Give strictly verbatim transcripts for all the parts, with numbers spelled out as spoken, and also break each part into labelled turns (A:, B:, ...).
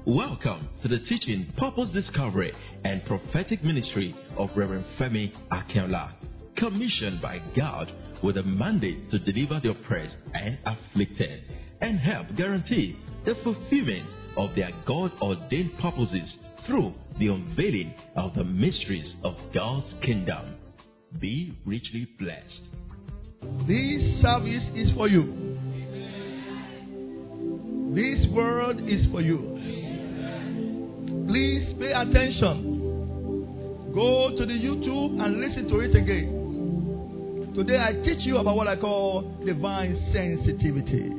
A: Welcome to the teaching, purpose discovery, and prophetic ministry of Reverend Femi Akinola, commissioned by God with a mandate to deliver the oppressed and afflicted and help guarantee the fulfillment of their God-ordained purposes through the unveiling of the mysteries of God's kingdom. Be richly blessed.
B: This service is for you. This word is for you. Please pay attention. Go to the YouTube and listen to it again. Today I teach you about what I call divine sensitivity.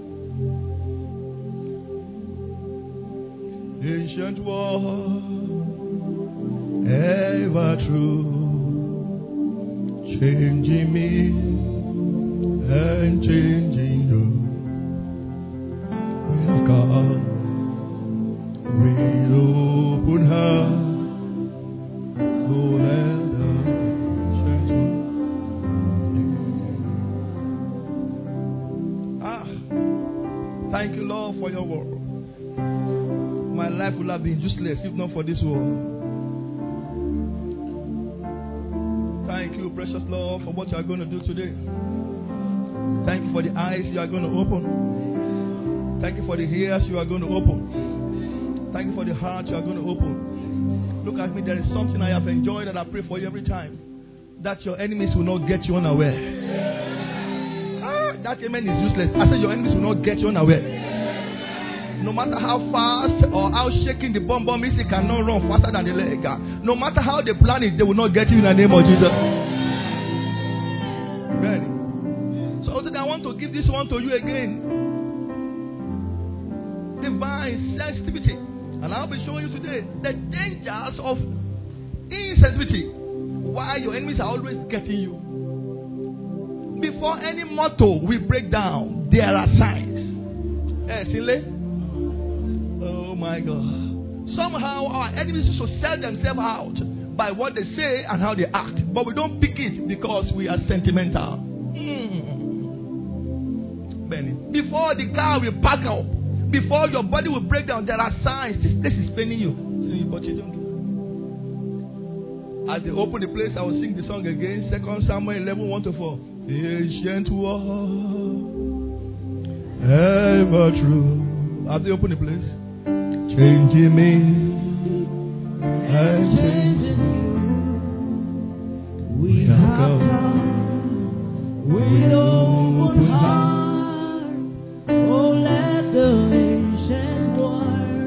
B: Ancient word, ever true, changing me and changing you. We have come with open heart, no letter change. Ah, thank you, Lord, for your word. My life would have been useless if not for this word. Thank you, precious Lord, for what you are going to do today. Thank you for the eyes you are going to open. Thank you for the ears you are going to open. Thank you for the heart you are going to open. Look at me, there is something I have enjoyed and I pray for you every time. That your enemies will not get you unaware. Ah, that amen is useless. I said your enemies will not get you unaware. No matter how fast or how shaking the bomb bomb is, it cannot run faster than the leg. No matter how they plan it, they will not get you in the name of Jesus. Ready? So today I want to give this one to you again. Divine sensitivity. And I'll be showing you today the dangers of insensitivity. Why your enemies are always getting you. Before any motto we break down, there are signs. Eh, Sinle? Oh my God. Somehow our enemies used to sell themselves out by what they say and how they act. But we don't pick it because we are sentimental. Mm. Benny. Before the car will pack up, before your body will break down, there are signs. This place is paining you. But you don't. As they open the place, I will sing the song again. Second Samuel eleven, one to four. Ancient word, ever true. As they open the place, changing me and changing you. We have come with open hearts. Oh, let the ancient word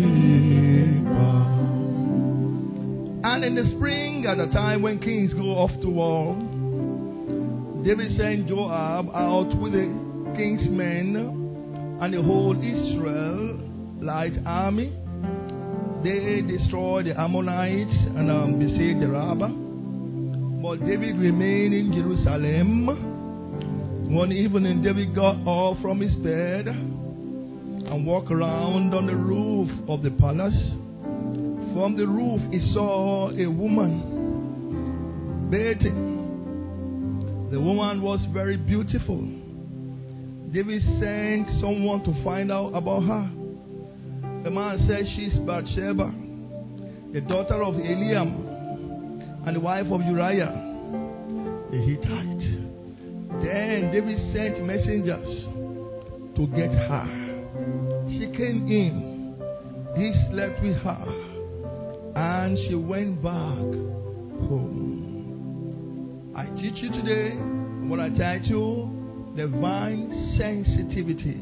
B: be. And in the spring, at the time when kings go off to war, David sent Joab out with the king's men and the whole Israel light army. They destroyed the Ammonites and um, besieged the Rabbah. But David remained in Jerusalem. One evening, David got up from his bed and walked around on the roof of the palace. From the roof, he saw a woman bathing. The woman was very beautiful. David sent someone to find out about her. The man said she's Bathsheba, the daughter of Eliam and the wife of Uriah, the Hittite. Then David sent messengers to get her. She came in. He slept with her. And she went back home. I teach you today what I title divine sensitivity.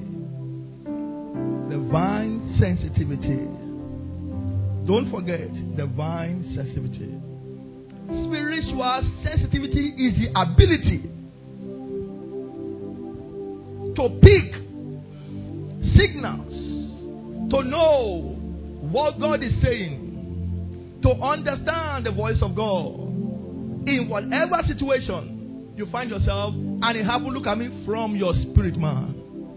B: Divine sensitivity. Don't forget divine sensitivity. Spiritual sensitivity is the ability to pick signals, to know what God is saying, to understand the voice of God in whatever situation you find yourself, and it happen, look at me, from your spirit man.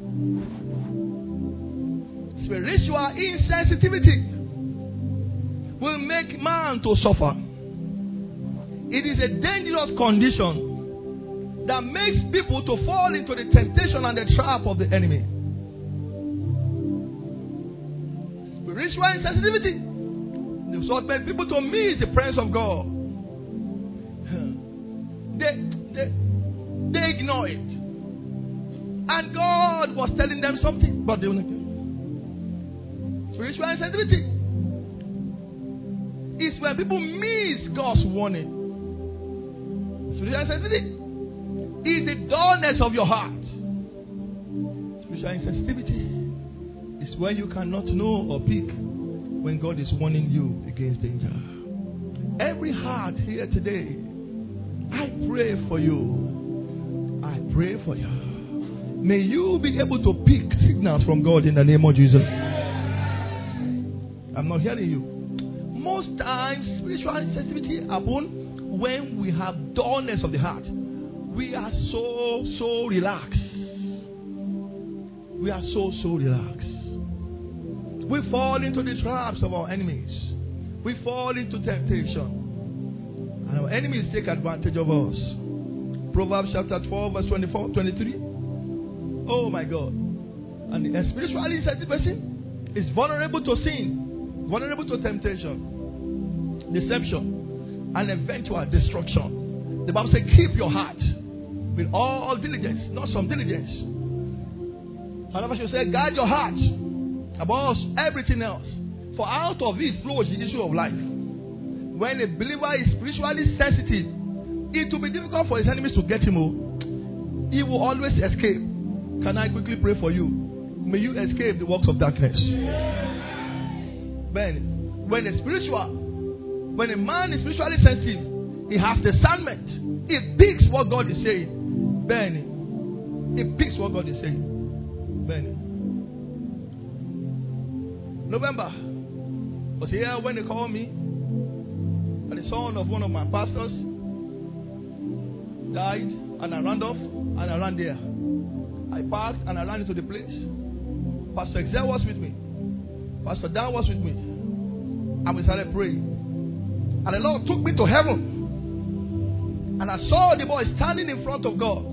B: Spiritual insensitivity will make man to suffer. It is a dangerous condition that makes people to fall into the temptation and the trap of the enemy. Spiritual insensitivity. They've sought many people to miss the presence of God. They, they, they ignore it. And God was telling them something, but they were not. Spiritual insensitivity is when people miss God's warning. Spiritual insensitivity is the dullness of your heart. Spiritual insensitivity is when you cannot know or pick when God is warning you against danger. Every heart here today, I pray for you. I pray for you. May you be able to pick signals from God in the name of Jesus. I'm not hearing you. Most times, spiritual insensitivity happens when we have dullness of the heart. We are so, so relaxed. We are so, so relaxed. We fall into the traps of our enemies. We fall into temptation. And our enemies take advantage of us. Proverbs chapter twelve, verse twenty-four, twenty-three. Oh my God. And a spiritually insensitive person is vulnerable to sin, vulnerable to temptation, deception, and eventual destruction. The Bible says, keep your heart with all diligence, not some diligence. Another should say, guard your heart above everything else, for out of it flows the issue of life. When a believer is spiritually sensitive, it will be difficult for his enemies to get him. He will always escape. Can I quickly pray for you? May you escape the works of darkness. Ben, when a spiritual, when a man is spiritually sensitive, he has discernment. He picks what God is saying. Ben, he picks what God is saying. Ben. November was here when they called me. And the son of one of my pastors died, and I ran off and I ran there. I parked and I ran into the place. Pastor Excel was with me. Pastor Dan was with me. And we started praying. And the Lord took me to heaven. And I saw the boy standing in front of God.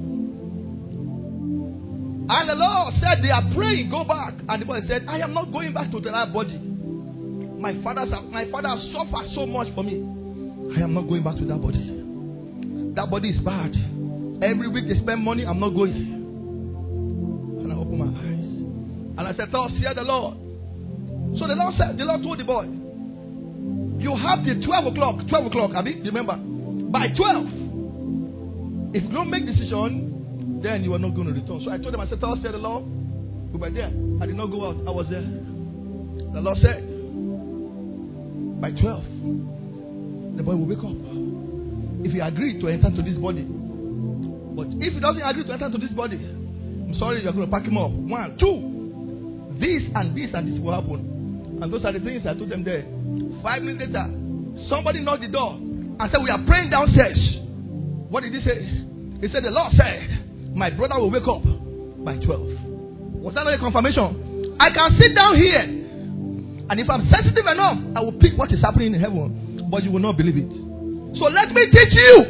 B: And the Lord said, they are praying, go back. And the boy said, I am not going back to that body. My father, my father has suffered so much for me. I am not going back to that body. That body is bad. Every week they spend money, I'm not going. And I opened my eyes. And I said, thus hear the Lord. So the Lord said, the Lord told the boy, you have the twelve o'clock, twelve o'clock, Abby, remember? By twelve, if you don't make decision, then you are not going to return. So I told him, I said, thus hear the Lord. We were there. I did not go out. I was there. The Lord said, by twelve, the boy will wake up. If he agreed to enter into this body. But if he doesn't agree to enter into this body, I'm sorry, you're going to pack him up. One, two. This and this and this will happen. And those are the things I told them there. Five minutes later, somebody knocked the door and said, we are praying downstairs. What did he say? He said, the Lord said, my brother will wake up by twelve. Was that not a confirmation? I can sit down here, and if I'm sensitive enough, I will pick what is happening in heaven, but you will not believe it. So let me teach you.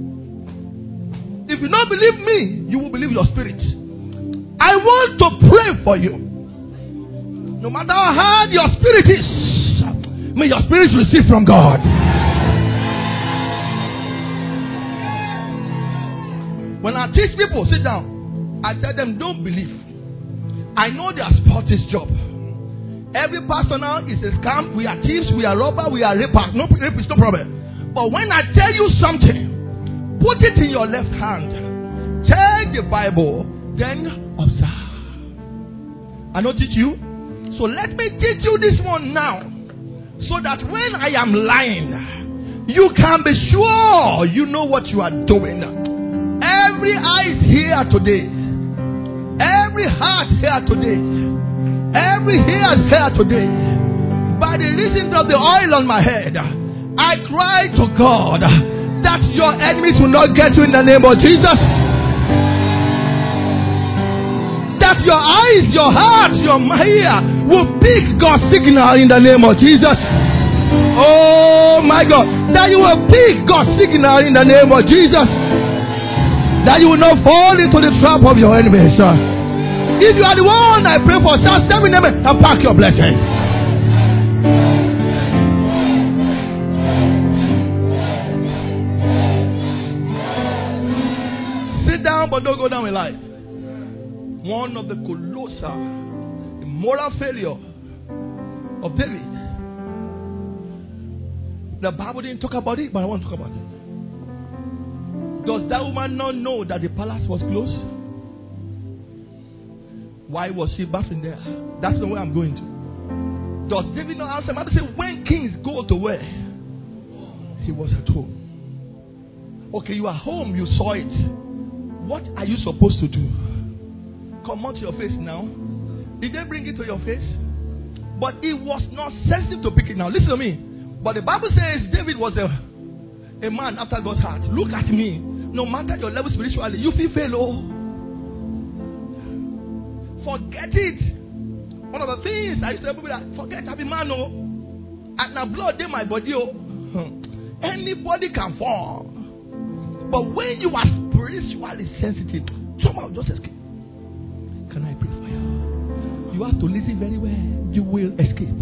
B: If you don't believe me, you will believe your spirit. I want to pray for you. No matter how hard your spirit is, may your spirit receive from God. When I teach people, sit down, I tell them, don't believe. I know they are sport this job. Every pastor now is a scam. We are thieves, we are robbers, we are rapers. No rapists, no problem. But when I tell you something, put it in your left hand. Take the Bible, then observe. I don't teach you. So let me teach you this one now. So that when I am lying, you can be sure you know what you are doing. Every eye is here today. Every heart here today. Every hair is here today. By the reason of the oil on my head, I cry to God that your enemies will not get you in the name of Jesus. That your eyes, your heart, your ear will pick God's signal in the name of Jesus. Oh my God. That you will pick God's signal in the name of Jesus. That you will not fall into the trap of your enemies. If you are the one I pray for, shout seven amen and pack your blessings. down, but don't go down in life. One of the colossal moral failure of David. The Bible didn't talk about it, but I want to talk about it. Does that woman not know that the palace was closed? Why was she bathing there? That's the way I'm going to. Does David not answer? Bible say when kings go to where? He was at home. Okay, you are home, you saw it. What are you supposed to do? Come out to your face now. Did they bring it to your face? But it was not sensitive to pick it now. Listen to me. But the Bible says David was a, a man after God's heart. Look at me. No matter your level spiritually, you feel fail. Oh. Forget it. One of the things I used to tell people that forget having man. Oh. And now blood in my body. Oh. Anybody can fall. But when you are spiritually sensitive, somehow just escape. Can I pray for you? You have to listen very well. You will escape.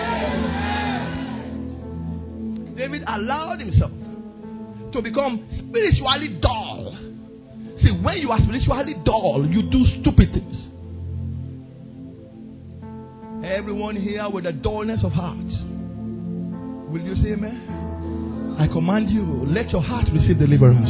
B: David allowed himself to become spiritually dull. See, when you are spiritually dull, you do stupid things. Everyone here with a dullness of heart, will you say amen? I command you, let your heart receive deliverance.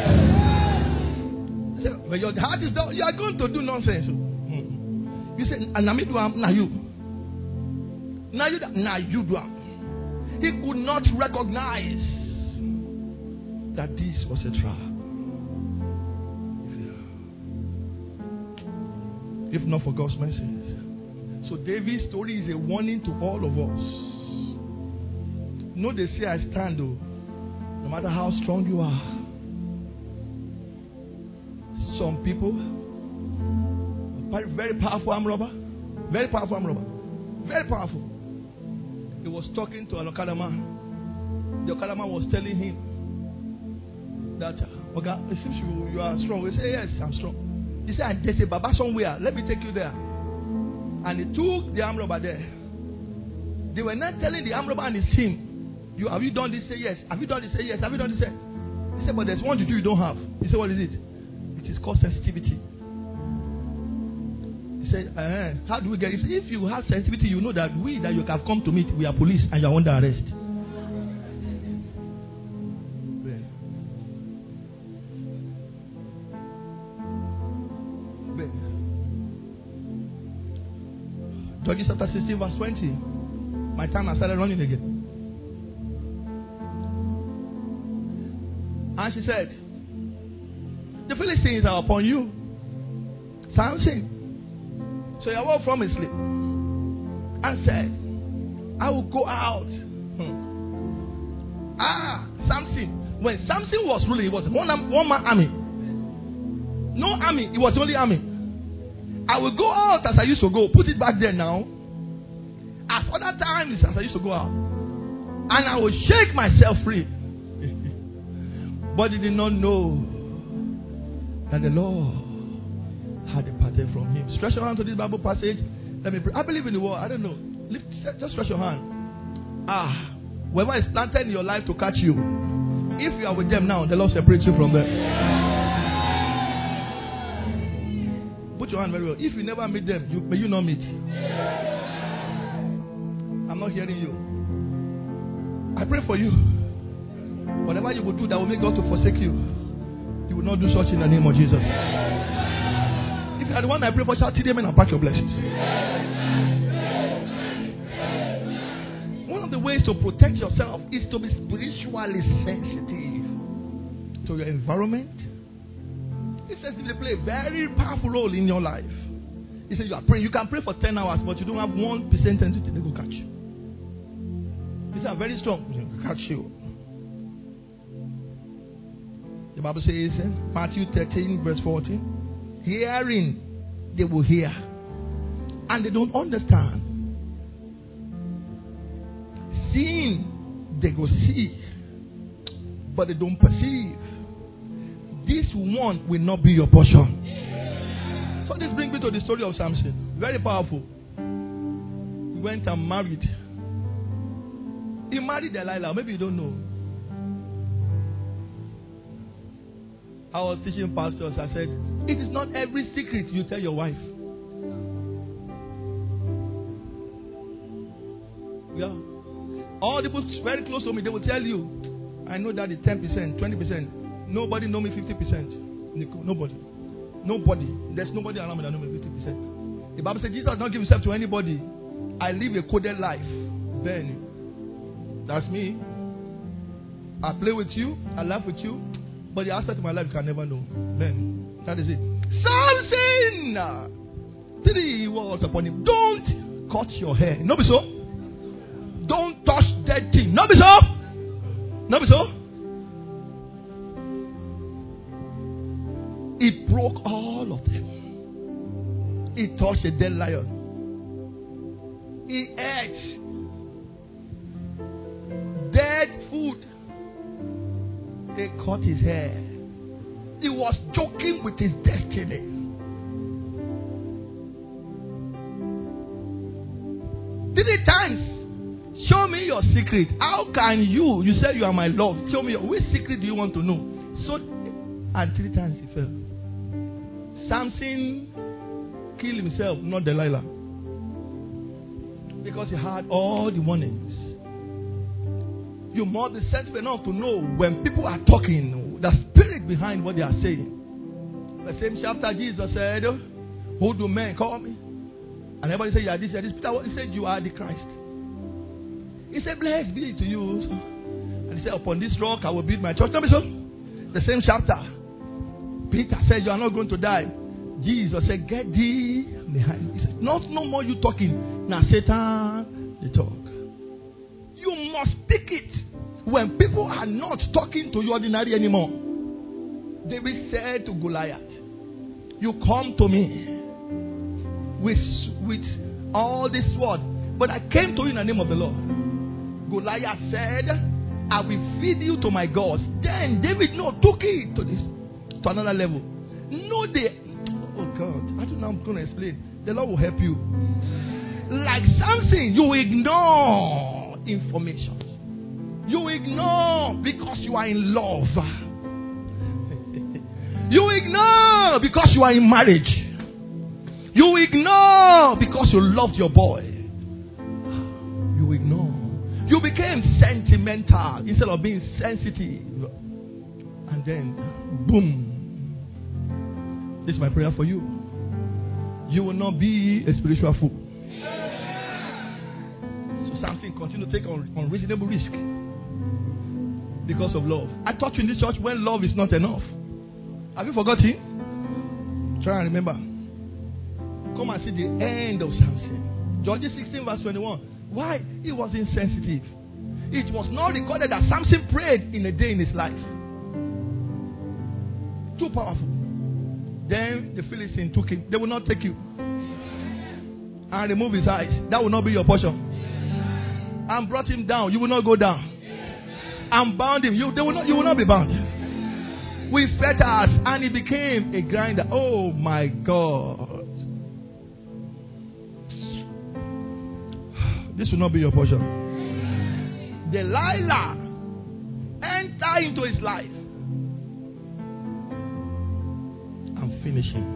B: So, when your heart is dull, you are going to do nonsense. Hmm. You say, "Now me do am, now you, now you, now you do am." He could not recognize that this was a trap. If not for God's mercy. So David's story is a warning to all of us. No, they say I stand though. No matter how strong you are. Some people, very powerful arm robber, very powerful arm robber, very powerful. He was talking to an Okada man. The Okada man was telling him that, okay, it seems you, you are strong. He said, yes, I'm strong. He said, there's a Baba somewhere. Let me take you there. And he took the arm robber there. They were not telling the arm robber and his team, you, have you done this? Say yes. Have you done this? Say yes. Have you done this? Say? He said, but there's one to do you don't have. He said, what is it? It is called sensitivity. He said, uh, how do we get it? If you have sensitivity, you know that we that you have come to meet, we are police and you are under arrest. Ben. Ben. Judges chapter sixteen, verse twenty. My time has started running again. And she said, the Philistines are upon you. Samson. So he awoke from his sleep and said, I will go out. Hmm. Ah, Samson. When Samson was ruling, it was one, one man army. No army, it was only army. I will go out as I used to go. Put it back there now. As other times as I used to go out. And I will shake myself free. But he did not know that the Lord had departed from him. Stretch your hand to this Bible passage. Let me pray. I believe in the word. I don't know. Lift, just stretch your hand. Ah, whoever is planted in your life to catch you, if you are with them now, the Lord separates you from them. Put your hand very well. If you never meet them, you, may you not meet. I'm not hearing you. I pray for you. Whatever you will do that will make God to forsake you, you will not do such in the name of Jesus. If you are the one I pray for, shout amen and pack your blessings. One of the ways to protect yourself is to be spiritually sensitive to your environment. It says they play a very powerful role in your life. He says you are praying. You can pray for ten hours, but you don't have one percent sensitivity, they will catch you. These are very strong. They will catch you. The Bible says in Matthew thirteen, verse fourteen, hearing, they will hear, and they don't understand. Seeing, they go see, but they don't perceive. This one will not be your portion. So this brings me to the story of Samson. Very powerful. He went and married. He married Delilah. Maybe you don't know. I was teaching pastors. I said, it is not every secret you tell your wife. Yeah. All the people very close to me, they will tell you, I know that it's ten percent, twenty percent. Nobody know me fifty percent. Nobody. Nobody. There's nobody around me that know me fifty percent. The Bible says Jesus does not give himself to anybody. I live a coded life. Then, that's me. I play with you. I laugh with you. But the aspect of my life you can never know. Then, that is it. Samson! Three walls upon him. Don't cut your hair. No be so. Don't touch dead thing. No be so. No be so. He broke all of them. He touched a dead lion. He ate dead food. They cut his hair. He was joking with his destiny. Three times. Show me your secret. How can you? You say you are my love. Show me your, which secret do you want to know? So, and three times he fell. Samson killed himself, not Delilah. Because he had all the warnings. You must be sensitive enough to know when people are talking, the spirit behind what they are saying. The same chapter Jesus said, who do men call me? And everybody said, you are this, you are this. Peter, he said, you are the Christ. He said, blessed be it to you. And he said, upon this rock I will build my church. Tell me so. The same chapter. Peter said, you are not going to die. Jesus said, get thee behind me. He said, not no more you talking. Now Satan, they talk. You must speak it when people are not talking to you ordinary anymore. David said to Goliath, you come to me with, with all this word, but I came to you in the name of the Lord. Goliath said, I will feed you to my gods. Then David no took it to this to another level. No, they oh God, I don't know how I'm going to explain. The Lord will help you. Like Samson, you ignore information. You ignore because you are in love. You ignore because you are in marriage. You ignore because you loved your boy. You ignore. You became sentimental instead of being sensitive. And then, boom. This is my prayer for you. You will not be a spiritual fool. So Samson continue to take on unreasonable risk because of love. I taught you in this church when love is not enough. Have you forgotten? Try and remember. Come and see the end of Samson. Judges sixteen verse twenty-one. Why? He was insensitive. It was not recorded that Samson prayed in a day in his life. Too powerful. Then the Philistine took him. They will not take you. And remove his eyes. That will not be your portion. And brought him down. You will not go down. And bound him. You, they will not, you will not be bound. With fetters. And he became a grinder. Oh my God. This will not be your portion. Delilah enter into his life. And finish him.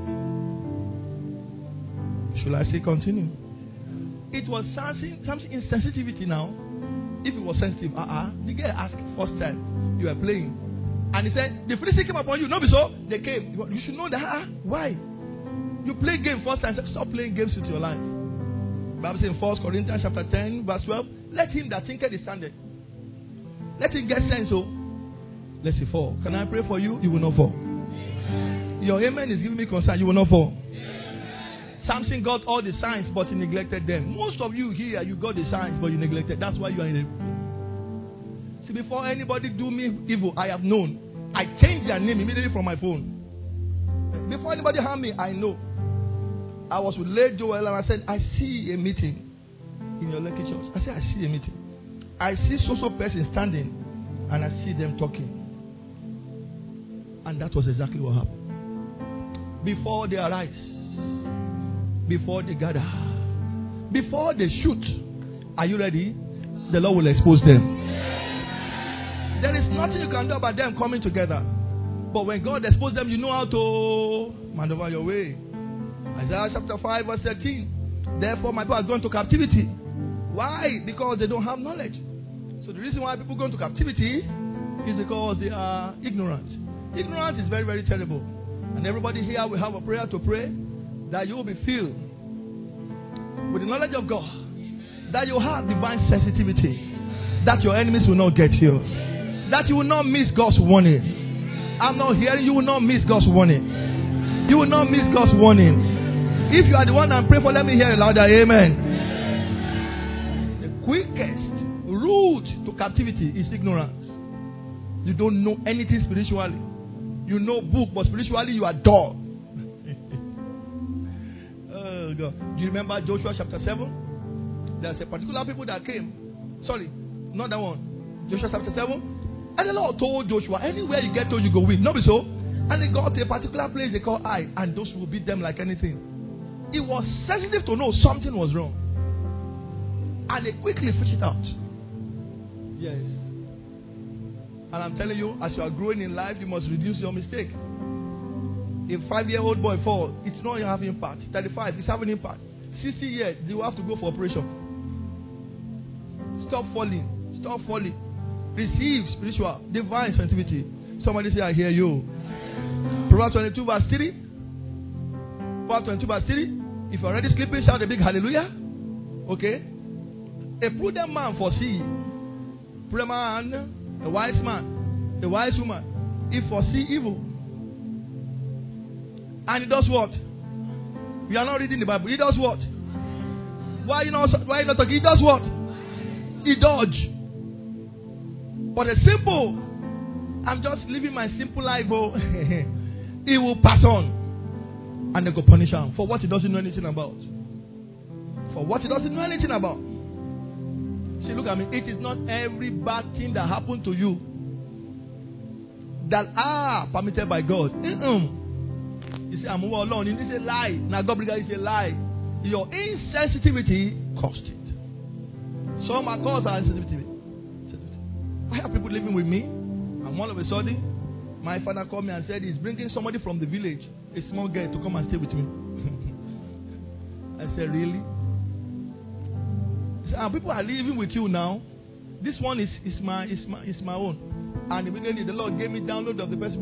B: Should I say continue? It was Samson, Samson insensitivity now. If it was sensitive, uh-uh. The guy asked first time, you were playing. And he said, the Philistine came upon you. No, be so. They came. You should know that. Uh-uh. Why? You play game first time. Stop playing games with your life. The Bible says in First Corinthians chapter ten, verse twelve, let him that thinketh is standard. Let him get sense. So, let's see, fall. Can I pray for you? You will not fall. Your amen is giving me concern. You will not fall. Samson got all the signs, but he neglected them. Most of you here, you got the signs, but you neglected. That's why you are in the... See, before anybody do me evil, I have known. I changed their name immediately from my phone. Before anybody harm me, I know. I was with Lady Joel and I said, I see a meeting in your Lekki church. I said, I see a meeting. I see so-so person standing and I see them talking. And that was exactly what happened. Before they arise, before they gather, before they shoot, are you ready? The Lord will expose them. There is nothing you can do about them coming together. But when God exposes them, you know how to maneuver your way. Isaiah chapter five, verse thirteen. Therefore, my people are going to captivity. Why? Because they don't have knowledge. So the reason why people go into captivity is because they are ignorant. Ignorance is very, very terrible. And everybody here will have a prayer to pray that you will be filled with the knowledge of God, that you have divine sensitivity, that your enemies will not get you, that you will not miss God's warning. I'm not hearing you will not miss God's warning. You will not miss God's warning. If you are the one I'm praying for, let me hear it louder. Amen. The quickest route to captivity is ignorance. You don't know anything spiritually. You know book, but spiritually you are dull. Oh God. Do you remember Joshua chapter seven? There's a particular people that came. Sorry, not that one. Joshua chapter seven. And the Lord told Joshua, anywhere you get to, you go win. Not be so. And they got to a particular place they call Ai, and those will beat them like anything. He was sensitive to know something was wrong. And they quickly fished it out. Yes. And I'm telling you, as you are growing in life, you must reduce your mistake. A five-year-old boy fall, it's not having impact. thirty-five, it's having impact. sixty years, you have to go for operation. Stop falling. Stop falling. Receive spiritual, divine sensitivity. Somebody say, I hear you. Proverbs twenty-two, verse three. Proverbs twenty-two, verse three. If you're already sleeping, shout a big hallelujah. Okay. A prudent man foresee. Prudent man, a wise man, a wise woman, he foresee evil. And he does what? We are not reading the Bible. He does what? Why you not? Why you not talking? He does what? He dodge. But a simple, I'm just living my simple life. Oh, he will pass on, and they go punish him for what he doesn't know anything about. For what he doesn't know anything about. See, look at me. It is not every bad thing that happened to you that are permitted by God. Mm-mm. You say, I'm alone. It's a lie. Now, God, it's a lie. Your insensitivity caused it. Some are caused by insensitivity. I have people living with me, and all of a sudden, my father called me and said he's bringing somebody from the village, a small girl, to come and stay with me. I said, really? He said, and people are living with you now. This one is, is my is my is my own. And immediately the Lord gave me download of the person.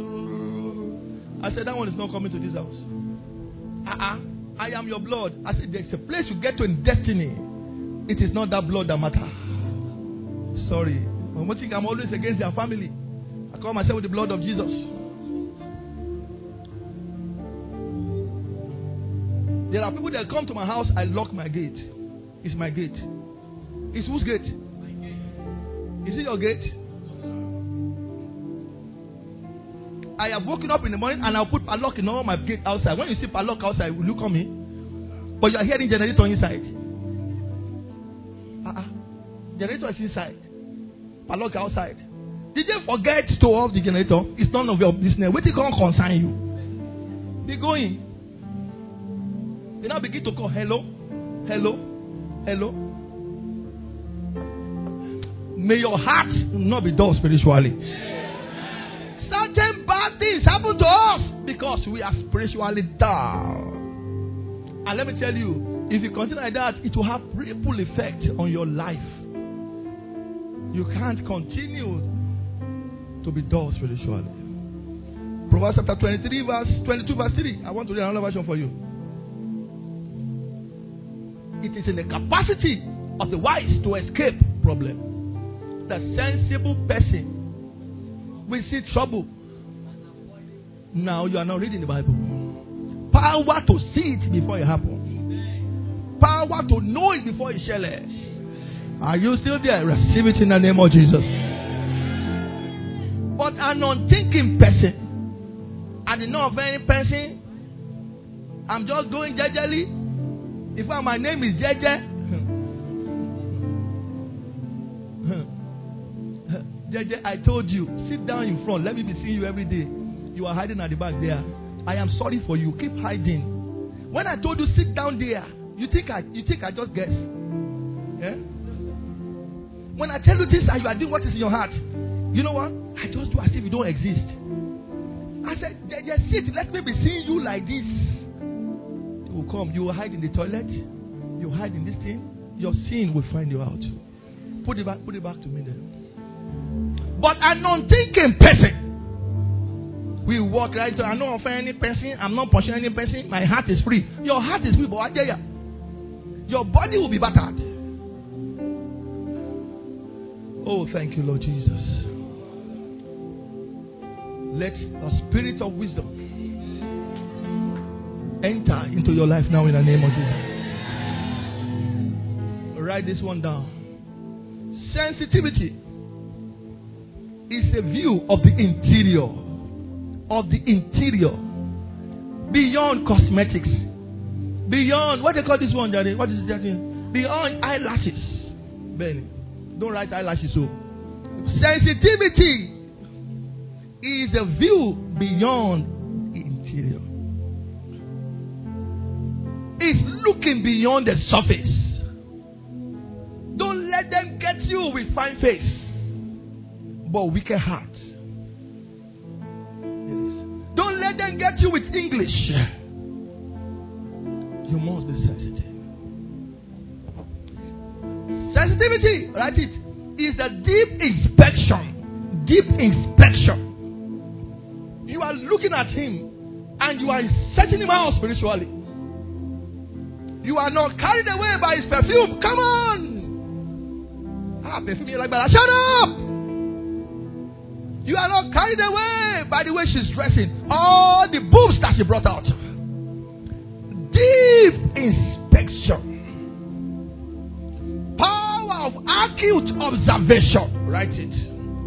B: I said, that one is not coming to this house. Uh-uh. I am your blood. I said, there's a place you get to in destiny. It is not that blood that matters. Sorry. I think I'm always against their family. I call myself with the blood of Jesus. There are people that come to my house, I lock my gate. It's my gate. It's whose gate? Is it your gate? I have woken up in the morning and I'll put a lock in all my gate outside. When you see a lock outside, will you come in? But you are hearing generator inside. Uh-uh. Generator is inside. Padlock outside. Did you forget to off the generator? It's none of your business. What it can't concern you. Be going. They now begin to call hello, hello, hello. May your heart not be dull spiritually. Certain bad things happen to us because we are spiritually dull. And let me tell you, if you continue like that, it will have ripple effect on your life. You can't continue to be dull spiritually. Proverbs chapter twenty-three, verse twenty-two, verse three. I want to read another version for you. It is in the capacity of the wise to escape problem. The sensible person will see trouble. Now you are not reading the Bible. Power to see it before it happens. Power to know it before it shall. Are you still there? Receive it in the name of Jesus. But an unthinking person, I didn't know of any person. I'm just going jejely. In fact, my name is Jeje. Jeje, I told you, sit down in front. Let me be seeing you every day. You are hiding at the back there. I am sorry for you. Keep hiding. When I told you sit down there, you think I you think I just guess? Yeah? When I tell you this and you are doing what is in your heart, you know what? I just do as if you don't exist. I said, just sit, let me be seeing you like this. You will come, you will hide in the toilet, you will hide in this thing, your sin will find you out. Put it back, put it back to me then. But an unthinking person, we walk right to, I'm not offending any person, I'm not pushing any person, my heart is free. Your heart is free, but I tell you, your body will be battered. Oh, thank you, Lord Jesus. Let the spirit of wisdom enter into your life now in the name of Jesus. Write this one down. Sensitivity is a view of the interior, of the interior, beyond cosmetics, beyond, what they call this one, Daddy? What is that? Beyond eyelashes. Benny, don't write eyelashes. So, sensitivity is a view beyond the interior. It's looking beyond the surface. Don't let them get you with fine face, but wicked heart. Yes. Don't let them get you with English. You must be sensitive. Sensitivity, write it, is a deep inspection. Deep inspection. You are looking at him and you are setting him out spiritually. You are not carried away by his perfume. Come on. Ah, perfume you like that. Shut up. You are not carried away by the way she's dressing. All the boobs that she brought out. Deep inspection. Power of acute observation. Write it.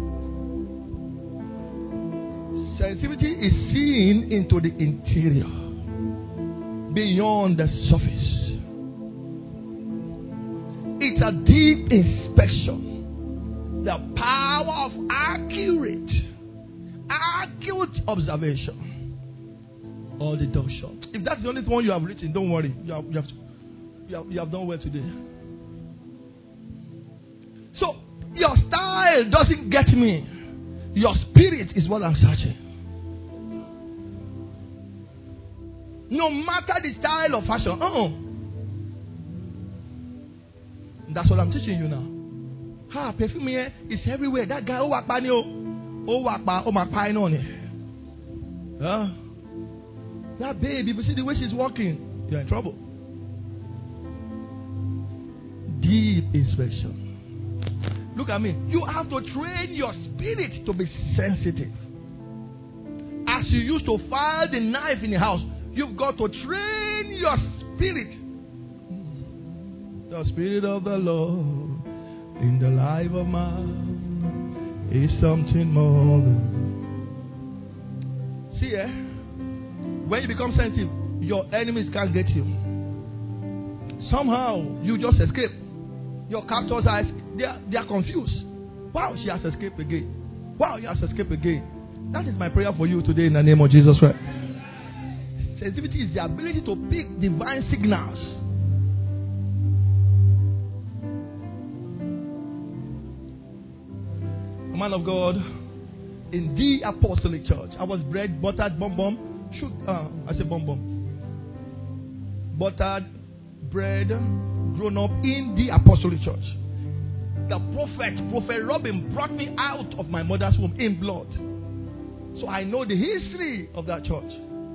B: Sensitivity is seeing into the interior, beyond the surface. It's a deep inspection. The power of accurate, acute observation. All the doors shut. If that's the only one you have written, don't worry. You have, you have, you have, you have done well today. So, your style doesn't get me. Your spirit is what I'm searching. No matter the style of fashion. Uh-uh. That's what I'm teaching you now. Ha, perfume here is everywhere. That guy, oh, wakpa, oh, wakpa, oh, my pine on it. Huh? That baby, if you see the way she's walking, you're in trouble. Deep inspection. Look at me. You have to train your spirit to be sensitive. As you used to file the knife in the house, you've got to train your spirit. The Spirit of the Lord in the life of man is something more than. See, eh? When you become sensitive, your enemies can't get you. Somehow, you just escape. Your captors are, they are, they are confused. Wow, she has escaped again. Wow, he has escaped again. That is my prayer for you today in the name of Jesus Christ. Sensitivity is the ability to pick divine signals. A man of God in the Apostolic Church. I was bred, buttered, bum bum. Shoot, uh, I said bum bum. Buttered, bred, grown up in the Apostolic Church. The prophet, Prophet Robin, brought me out of my mother's womb in blood. So I know the history of that church.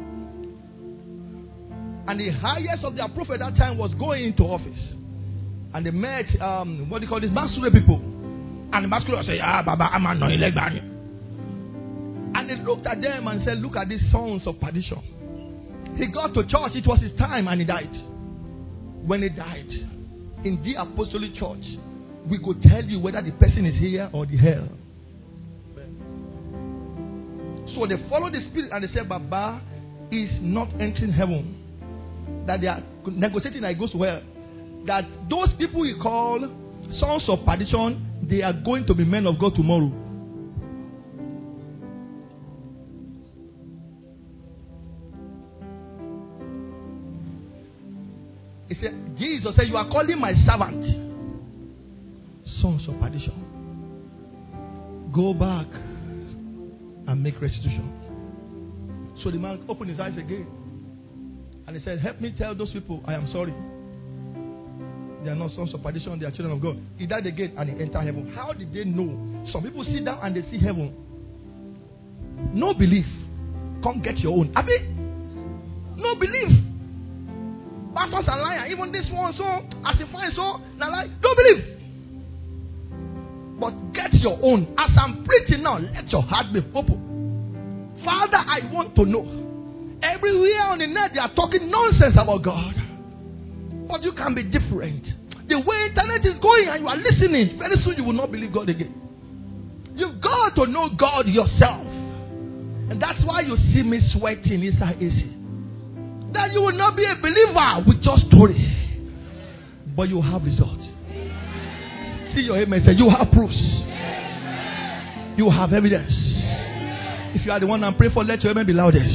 B: And the highest of their prophet at that time was going into office. And they met, um, what do you call this, masquerade people. And the masquerade said, ah, Baba, I'm a no leg. And they looked at them and said, look at these sons of perdition. He got to church, it was his time, and he died. When he died, in the Apostolic Church, we could tell you whether the person is here or the hell. So they followed the spirit and they said, Baba is not entering heaven. That they are negotiating that he goes to hell. That those people we call sons of perdition, they are going to be men of God tomorrow. He said, Jesus said, you are calling my servant sons of perdition. Go back and make restitution. So the man opened his eyes again. And he said, help me tell those people, I am sorry. They are not sons of perdition, they are children of God. He died again and he entered heaven. How did they know? Some people sit down and they see heaven. No belief. Come get your own. Abi? No belief. Pastors are lying. Even this one, so as you find so, now like, don't believe. But get your own. As I'm preaching now, let your heart be open. Father, I want to know. Everywhere on the net, they are talking nonsense about God. But you can be different. The way internet is going and you are listening, very soon you will not believe God again. You've got to know God yourself. And that's why you see me sweating inside A C. That you will not be a believer with just story. But you have results. See your amen. Say, you have proofs. You have evidence. If you are the one I'm praying for, let your amen be loudest.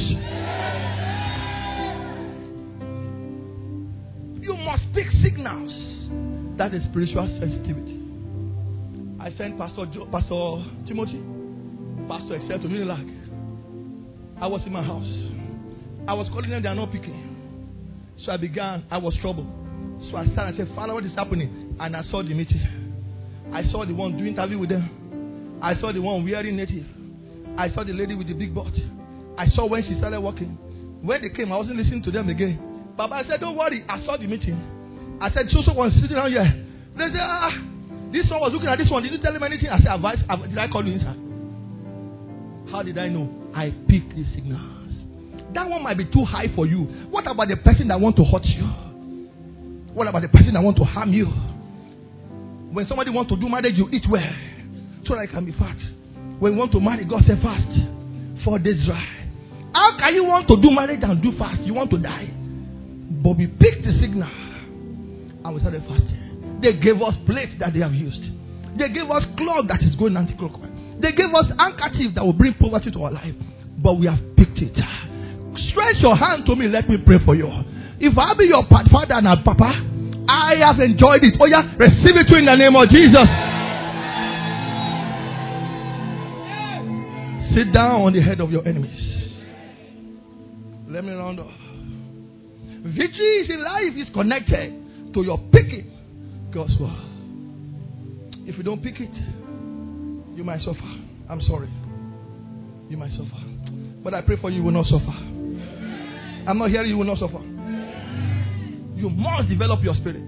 B: You must pick signals. That is spiritual sensitivity. I sent Pastor jo- Pastor Timothy, Pastor Excel to Unilag. I was in my house. I was calling them, they are not picking. So I began, I was troubled. So I started and said, Father, what is happening? And I saw the meeting. I saw the one doing interview with them. I saw the one wearing native. I saw the lady with the big butt. I saw when she started walking. When they came, I wasn't listening to them again. Baba, I said, don't worry. I saw the meeting. I said, so someone sitting down here. They said, ah, this one was looking at this one. Did you tell him anything? I said, advice. Did I call you inside? How did I know? I picked the signals. That one might be too high for you. What about the person that want to hurt you? What about the person that want to harm you? When somebody wants to do marriage, you eat well, so that it can be fat. When you want to marry, God say fast. Four days dry. How can you want to do marriage and do fast? You want to die. But we picked the signal and we started fasting. They gave us plates that they have used. They gave us cloth that is going anti-clockwise. They gave us handkerchiefs that will bring poverty to our life. But we have picked it. Stretch your hand to me. Let me pray for you. If I be your father and papa, I have enjoyed it. Oh yeah, receive it in the name of Jesus. Sit down on the head of your enemies. Let me round off. Victory is in life is connected to your picking God's word. If you don't pick it, you might suffer. I'm sorry. You might suffer. But I pray for you, you will not suffer. I'm not hearing you will not suffer. You must develop your spirit.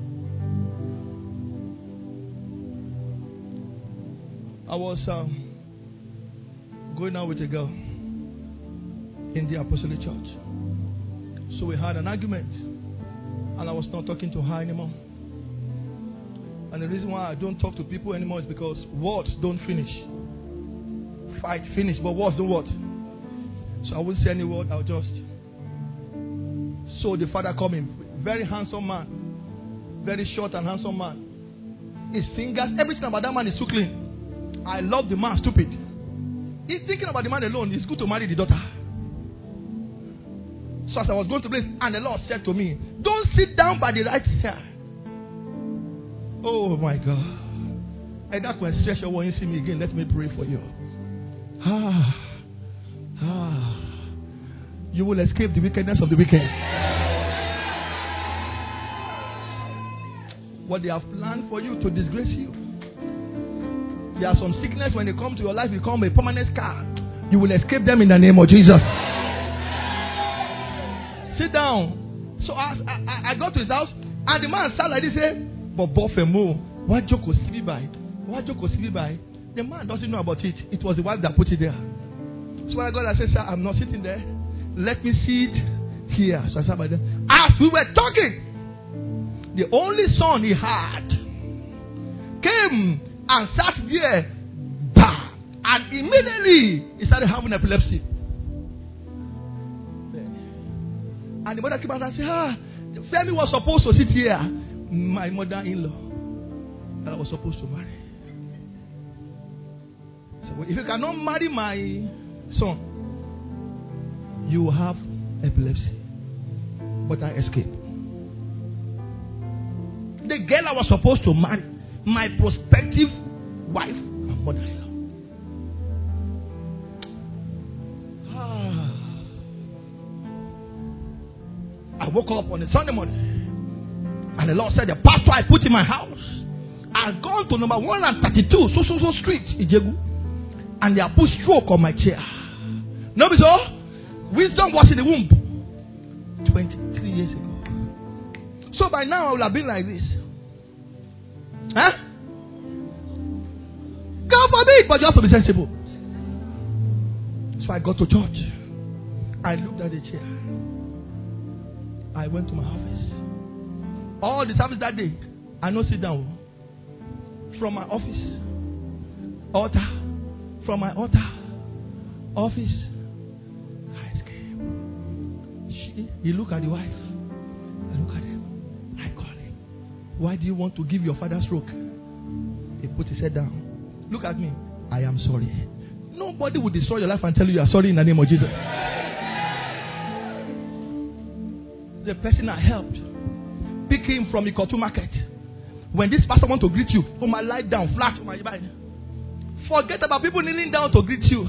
B: I was um, going out with a girl in the Apostolic Church. So we had an argument. And I was not talking to her anymore. And the reason why I don't talk to people anymore is because words don't finish. Fight finish, but words don't what? So I wouldn't say any word, I'll just. So the father called me. Very handsome man. Very short and handsome man. His fingers, everything about that man is too clean. I love the man, stupid. He's thinking about the man alone. It's good to marry the daughter. So as I was going to place, and the Lord said to me, don't sit down by the right side. Oh my God. And that when stretch when you see me again, let me pray for you. Ah. Ah. You will escape the wickedness of the wicked. What they have planned for you to disgrace you. There are some sickness when they come to your life, become a permanent scar. You will escape them in the name of Jesus. Sit down. So I, I, I got to his house, and the man sat like this, say, "But Bofemo, what joke was he by? What joke was he by?" The man doesn't know about it. It was the wife that put it there. So I got, I said, "Sir, I'm not sitting there. Let me sit here." So I sat by them. As we were talking, the only son he had came and sat there, bah, and immediately he started having epilepsy. And the mother came out and said, "Ah, Femi was supposed to sit here." My mother-in-law that I was supposed to marry. So if you cannot marry my son, you will have epilepsy. But I escaped. The girl I was supposed to marry, my prospective wife, my mother-in-law. Ah. woke up on a Sunday morning. And the Lord said, the pastor I put in my house has gone to number one thirty-two, so so so street, Ijegu. And they have put stroke on my chair. No, so wisdom was in the womb twenty-three years ago. So by now I would have been like this. Huh? God forbid, but just to be sensible. So I got to church. I looked at the chair. I went to my office. All the service that day, I no sit down. From my office, altar, from my altar, office, I escaped. She, he look at the wife. I look at him. I call him. Why do you want to give your father stroke? He put his head down. Look at me. I am sorry. Nobody will destroy your life and tell you you are sorry in the name of Jesus. The person I helped, pick him from Ikotu market. When this pastor want to greet you, put my light down, flat on my back. Forget about people kneeling down to greet you.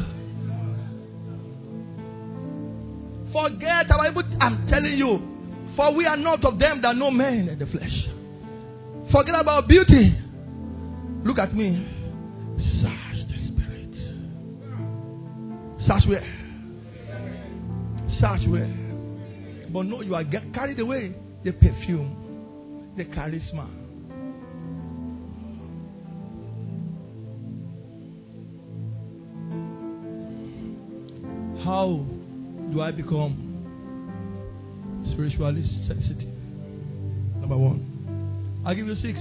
B: Forget about people. I'm telling you, for we are not of them that know men in the flesh. Forget about beauty. Look at me. Search the spirit. Search where? Search where? But no, you are get carried away. The perfume, the charisma. How do I become spiritually sensitive? Number one. I'll give you six.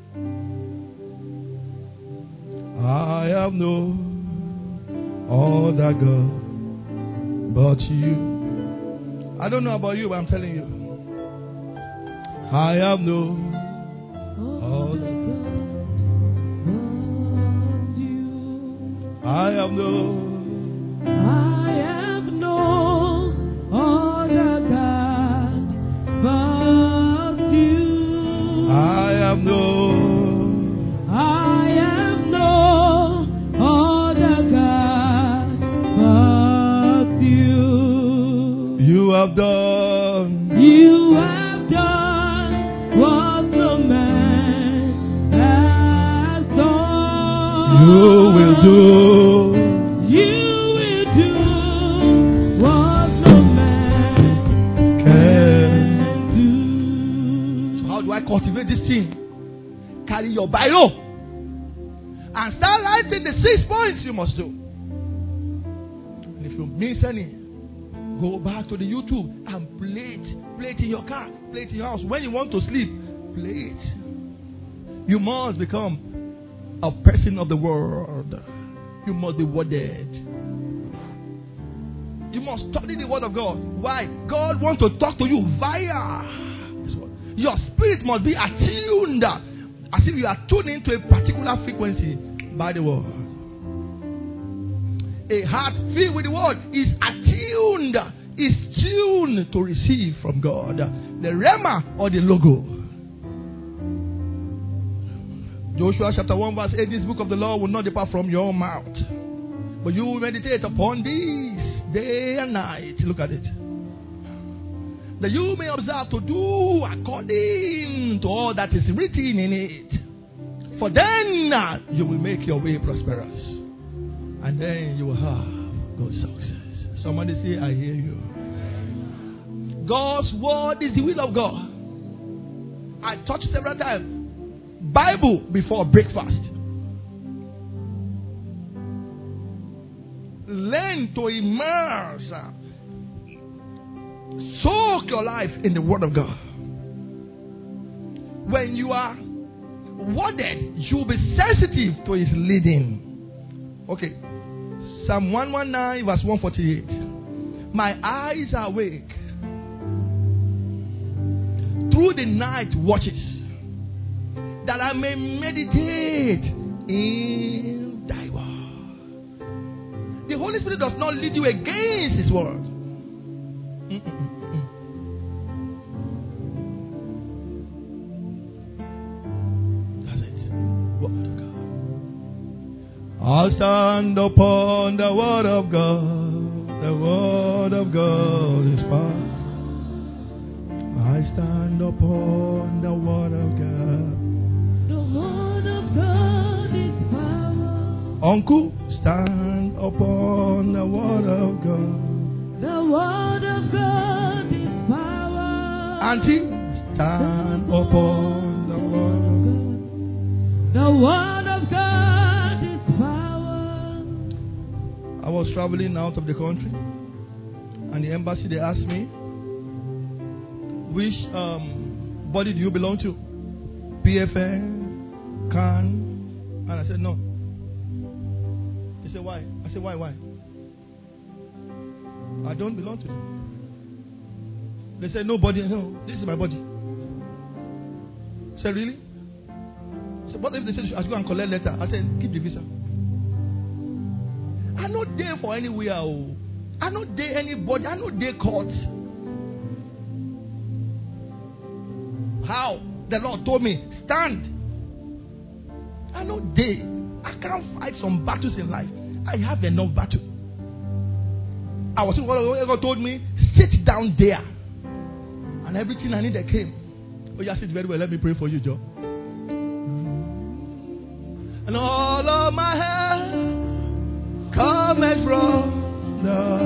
B: I have no other God but you. I don't know about you, but I'm telling you. I have no other God. I have no.
C: I have no other God but you.
B: I have no.
C: I have no other God but you.
B: You have done.
C: You have done what no man has done.
B: You will do.
C: You will do what no man can do.
B: So how do I cultivate this thing? Carry your Bible and start writing the six points you must do. And if you miss any, go back to the YouTube and play it. Play it in your car. Play it in your house. When you want to sleep, play it. You must become a person of the world. You must be worded. You must study the word of God. Why? God wants to talk to you via this word. Your spirit must be attuned, as if you are tuned into a particular frequency by the word. A heart filled with the word is attuned, is tuned to receive from God the rhema or the logo. Joshua chapter one verse eight, this book of the law will not depart from your mouth, but you will meditate upon these day and night. Look at it. That you may observe to do according to all that is written in it. For then you will make your way prosperous. And then you will have good success. Somebody say, I hear you. God's word is the will of God. I touched several times. Bible before breakfast. Learn to immerse. Soak your life in the word of God. When you are worded, you will be sensitive to his leading. Okay. Psalm one nineteen verse one forty-eight. My eyes are awake through the night watches, that I may meditate in thy word. The Holy Spirit does not lead you against his word. Mm-mm. I'll stand upon the word of God. The word of God is power. stand upon the word of God.
C: The word of God is power.
B: Uncle, stand upon the word of God.
C: The word of God is power.
B: Auntie, stand upon the word of God.
C: The word of God is power.
B: I was traveling out of the country, and the embassy, they asked me, which um, body do you belong to? P F N, C A N? And I said, no. They said, why? I said, why, why? I don't belong to them. They said, no body. No, this is my body. I said, really? I said, what if they said I should go and collect letter? I said, keep the visa. I'm not there for anywhere. Oh. I'm not there anybody. I'm not there court. How? The Lord told me, stand. I'm not there. I can't fight some battles in life. I have enough battle. I was what God told me, sit down there. And everything I needed came. Oh, yeah, sit very well. Let me pray for you, Joe. And all of my help cometh from the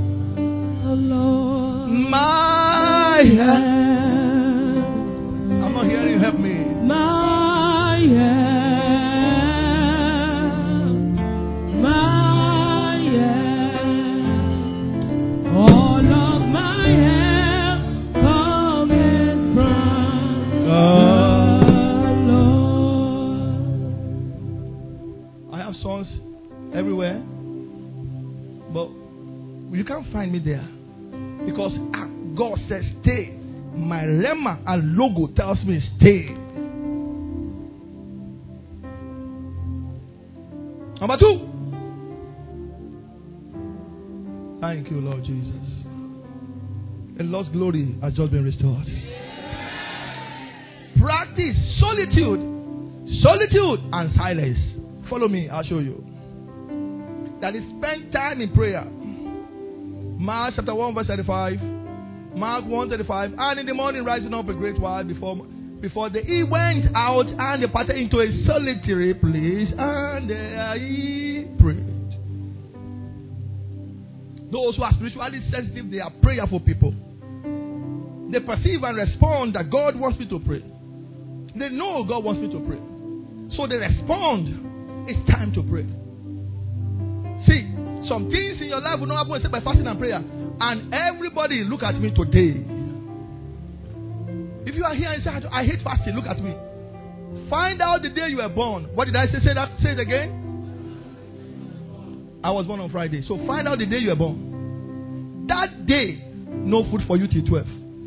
B: Lord. My help. I'm not hearing you. Help me.
C: My help. My help. All of my help cometh from the Lord.
B: I have sons everywhere, but you can't find me there because God says stay. My Rema and logo tells me stay. Number two. Thank you, Lord Jesus. The Lord's glory has just been restored. Practice solitude, solitude and silence. Follow me, I'll show you. That is spend time in prayer. Mark chapter one verse thirty-five. Mark one thirty-five. And in the morning rising up a great while before before the he went out and departed into a solitary place, and there he prayed. Those who are spiritually sensitive, they are prayerful people. They perceive and respond that God wants me to pray. They know God wants me to pray. So they respond. It's time to pray. See, some things in your life will not happen except by fasting and prayer. And everybody, look at me today. If you are here and say, I hate fasting, look at me. Find out the day you were born. What did I say? Say that. Say it again. I was born on Friday. So find out the day you were born. That day, no food for you till twelve.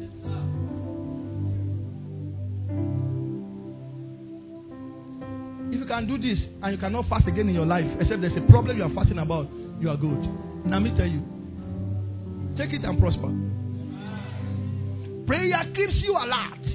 B: If you can do this and you cannot fast again in your life, except there's a problem you are fasting about, you are good. Now let me tell you. Take it and prosper. Prayer keeps you alert.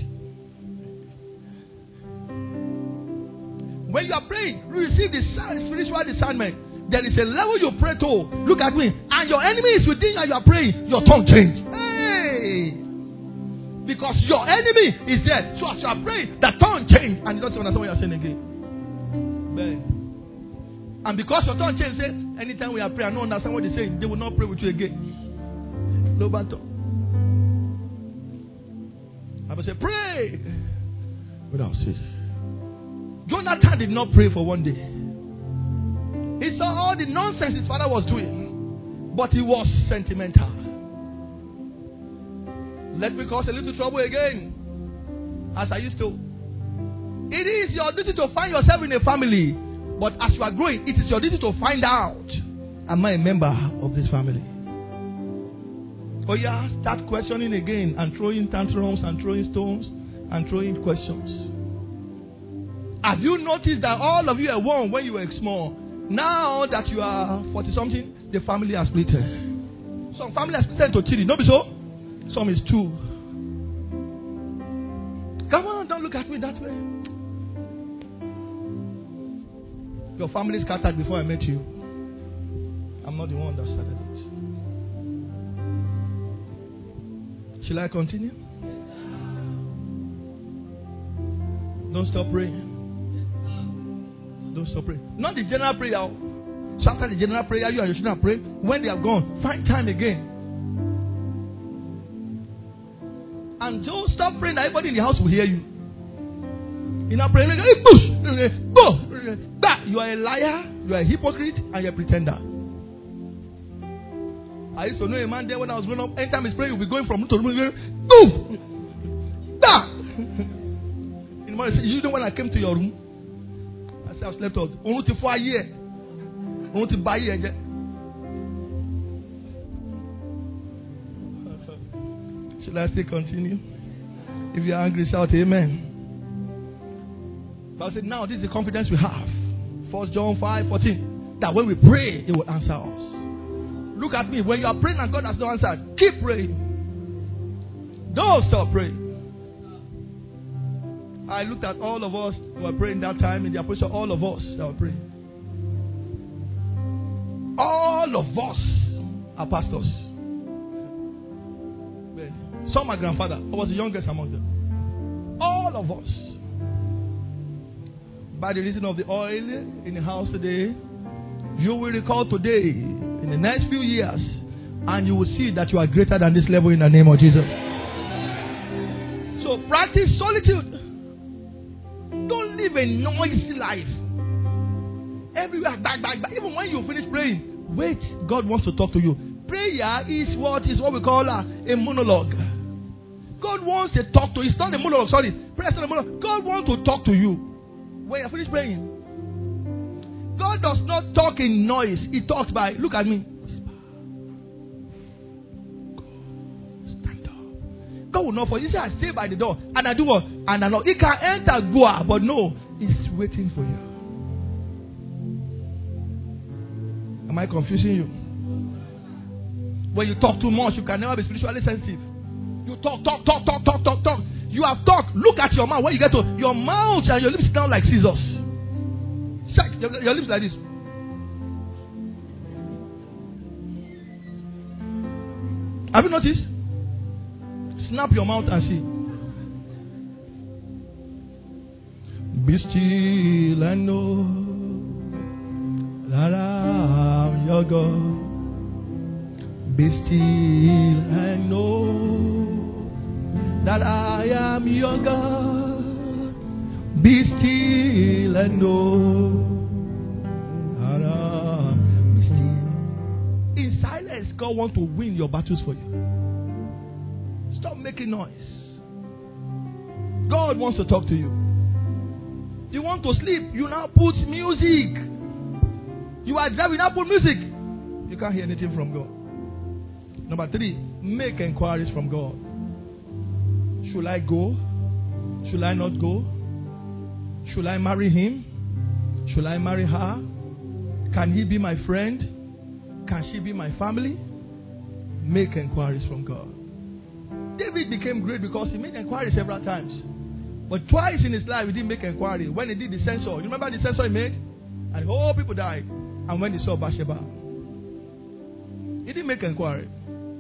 B: When you are praying, you receive the spiritual discernment. There is a level you pray to. Look at me. And your enemy is within you and you are praying. Your tongue change. Hey! Because your enemy is there. So as you are praying, the tongue change. And you don't understand what you are saying again. Bang. And because your tongue change, say, anytime we are praying, I don't understand what they say. They will not pray with you again. No battle. I will say, pray without ceasing. Jonathan did not pray for one day. He saw all the nonsense his father was doing, but he was sentimental. Let me cause a little trouble again, as I used to. It is your duty to find yourself in a family, but as you are growing, it is your duty to find out, am I a member of this family? Oh yeah, start questioning again and throwing tantrums and throwing stones and throwing questions. Have you noticed that all of you were one when you were small? Now that you are forty something, the family has split. Some family has split to three. No be so? Some is two. Come on, don't look at me that way. Your family scattered before I met you. I'm not the one that started it. Shall I continue? Don't stop praying. Don't stop praying. Not the general prayer. So after the general prayer, you and your children pray. When they are gone, find time again. And don't stop praying that everybody in the house will hear you. You're not praying like, hey, push, go, back. You are a liar, you are a hypocrite, and you're a pretender. I used to know a man there when I was growing up. Anytime he's praying, he'll be going from room to room. Move! Back! In the morning, you know when I came to your room? I said, I slept out. Only to four years. Only to buy you again. Should I still continue? If you're angry, shout amen. But I said, now this is the confidence we have. First John five fourteen. That when we pray, He will answer us. Look at me. When you are praying and God has not answered, keep praying. Don't stop praying. I looked at all of us who were praying that time in the apostle, all of us that were praying. All of us are pastors. Some my grandfather. I was the youngest among them. All of us. By the reason of the oil in the house today, you will recall today, in the next few years, and you will see that you are greater than this level in the name of Jesus. So practice solitude. Don't live a noisy life. Everywhere, back, back, back. Even when you finish praying, wait. God wants to talk to you. Prayer is what is what we call a, a monologue. God wants to talk to you. It's not a monologue, sorry. Prayer is not a monologue. God wants to talk to you. When you finish praying, God does not talk in noise. He talks by, look at me. Stand up. God will not for you. Say, I stay by the door and I do what? And I know. He can enter, go out, but no, He's waiting for you. Am I confusing you? When you talk too much, you can never be spiritually sensitive. You talk, talk, talk, talk, talk, talk, talk. You have talked. Look at your mouth. When you get to your mouth and your lips down like scissors. Check your, your lips like this. Have you noticed? Snap your mouth and see. Be still and know that I'm your God. Be still and know that I am your God. Be still and know that I am. Be still. In silence, God wants to win your battles for you. Stop making noise. God wants to talk to you. You want to sleep, you now put music. You are driving, now put music. You can't hear anything from God. Number three, make inquiries from God. Should I go? Should I not go? Should I marry him? Should I marry her? Can he be my friend? Can she be my family? Make inquiries from God. David became great because he made inquiries several times. But twice in his life he didn't make inquiry. When he did the census, you remember the census he made? And whole people died. And when he saw Bathsheba, he didn't make inquiry.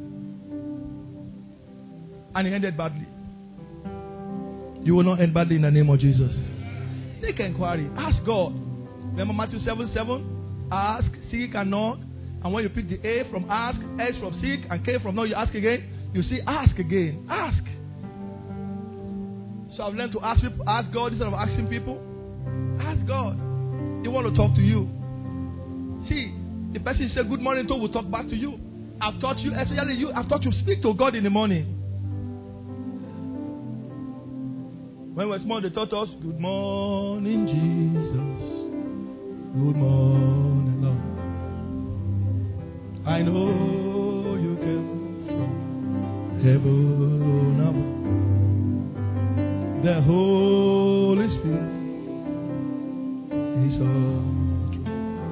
B: And he ended badly. You will not end badly in the name of Jesus. Make inquiry. Ask God. Remember Matthew seven seven? Ask, seek, and knock. And when you pick the A from ask, S from seek, and K from knock, you ask again. You see, ask again. Ask. So I've learned to ask people, ask God instead of asking people. Ask God. He wants to talk to you. See, the person you say good morning to will talk back to you. I've taught you, especially you, I've taught you to speak to God in the morning. When we were small, they taught us, good morning, Jesus. Good morning, Lord. I know you came from heaven above. The Holy Spirit is all true.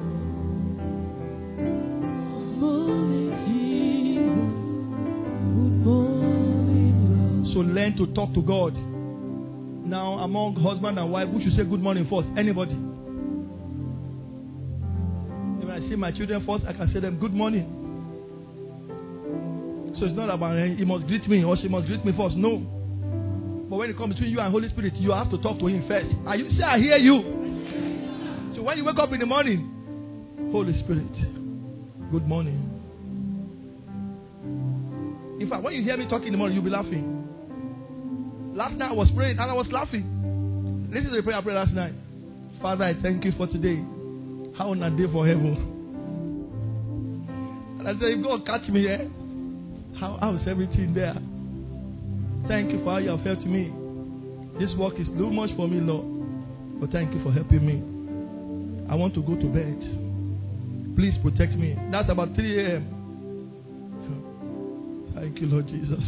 B: Morning, Jesus. Good morning, Lord. So learn to talk to God. Now, among husband and wife, who should say good morning first? Anybody? When I see my children first, I can say them good morning. So it's not about he must greet me or she must greet me first. No. But when it comes between you and Holy Spirit, you have to talk to Him first. Are you say I hear you? So when you wake up in the morning, Holy Spirit, good morning. In fact, when you hear me talking in the morning, you'll be laughing. Last night I was praying and I was laughing. Listen to the prayer I prayed last night. Father, I thank you for today. How on a day for heaven. And I said, if God catch me here, how, how is everything there? Thank you for how you have helped me. This work is too much for me, Lord. But thank you for helping me. I want to go to bed. Please protect me. That's about three a.m. Thank you, Lord Jesus.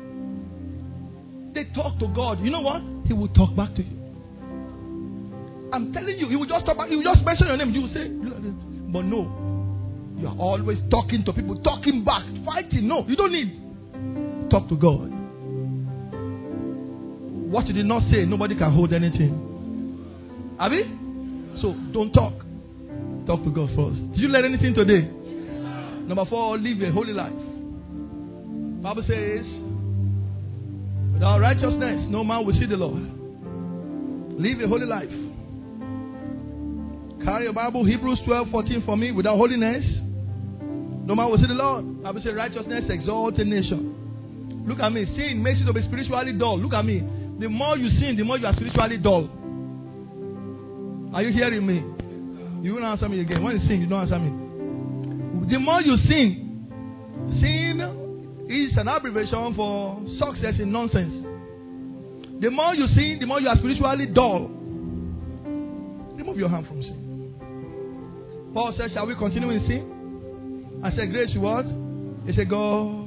B: They talk to God. You know what? He will talk back to you. I'm telling you, He will just talk back. He will just mention your name. You will say, but no. You are always talking to people, talking back, fighting. No, you don't need. Talk to God. What you did not say, nobody can hold anything. Abi? So, don't talk. Talk to God first. Did you learn anything today? Number four, live a holy life. Bible says, without righteousness, no man will see the Lord. Live a holy life. Carry your Bible, Hebrews twelve fourteen for me. Without holiness, no man will see the Lord. Bible says, righteousness exalts a nation. Look at me. Sin makes you to be spiritually dull. Look at me. The more you sin, the more you are spiritually dull. Are you hearing me? You will not answer me again. When you sin, you don't answer me. The more you sin, sin is an abbreviation for success in nonsense. The more you sin, the more you are spiritually dull. Remove your hand from sin. Paul said, shall we continue in sin? I said, grace you what? He said, God.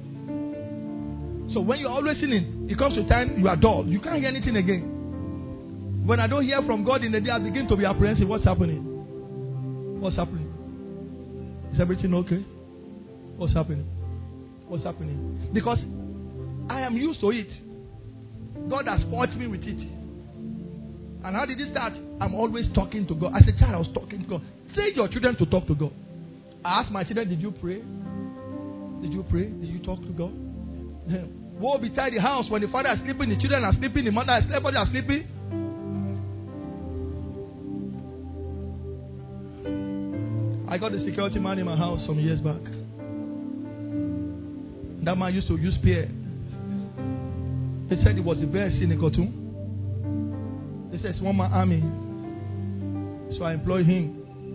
B: So when you're always sinning, it comes to a time you are dull. You can't hear anything again. When I don't hear from God in the day, I begin to be apprehensive. What's happening? What's happening? Is everything okay? What's happening? What's happening? Because I am used to it. God has spoiled me with it. And how did it start? I'm always talking to God. As a child, I was talking to God. Train your children to talk to God. I asked my children, did you pray? Did you pray? Did you talk to God? Woe betide the house when the father is sleeping, the children are sleeping, the mother is sleeping, everybody are sleeping. I got a security man in my house some years back. That man used to use spear. He said it was the best in the cartoon. He says one man army. So I employed him.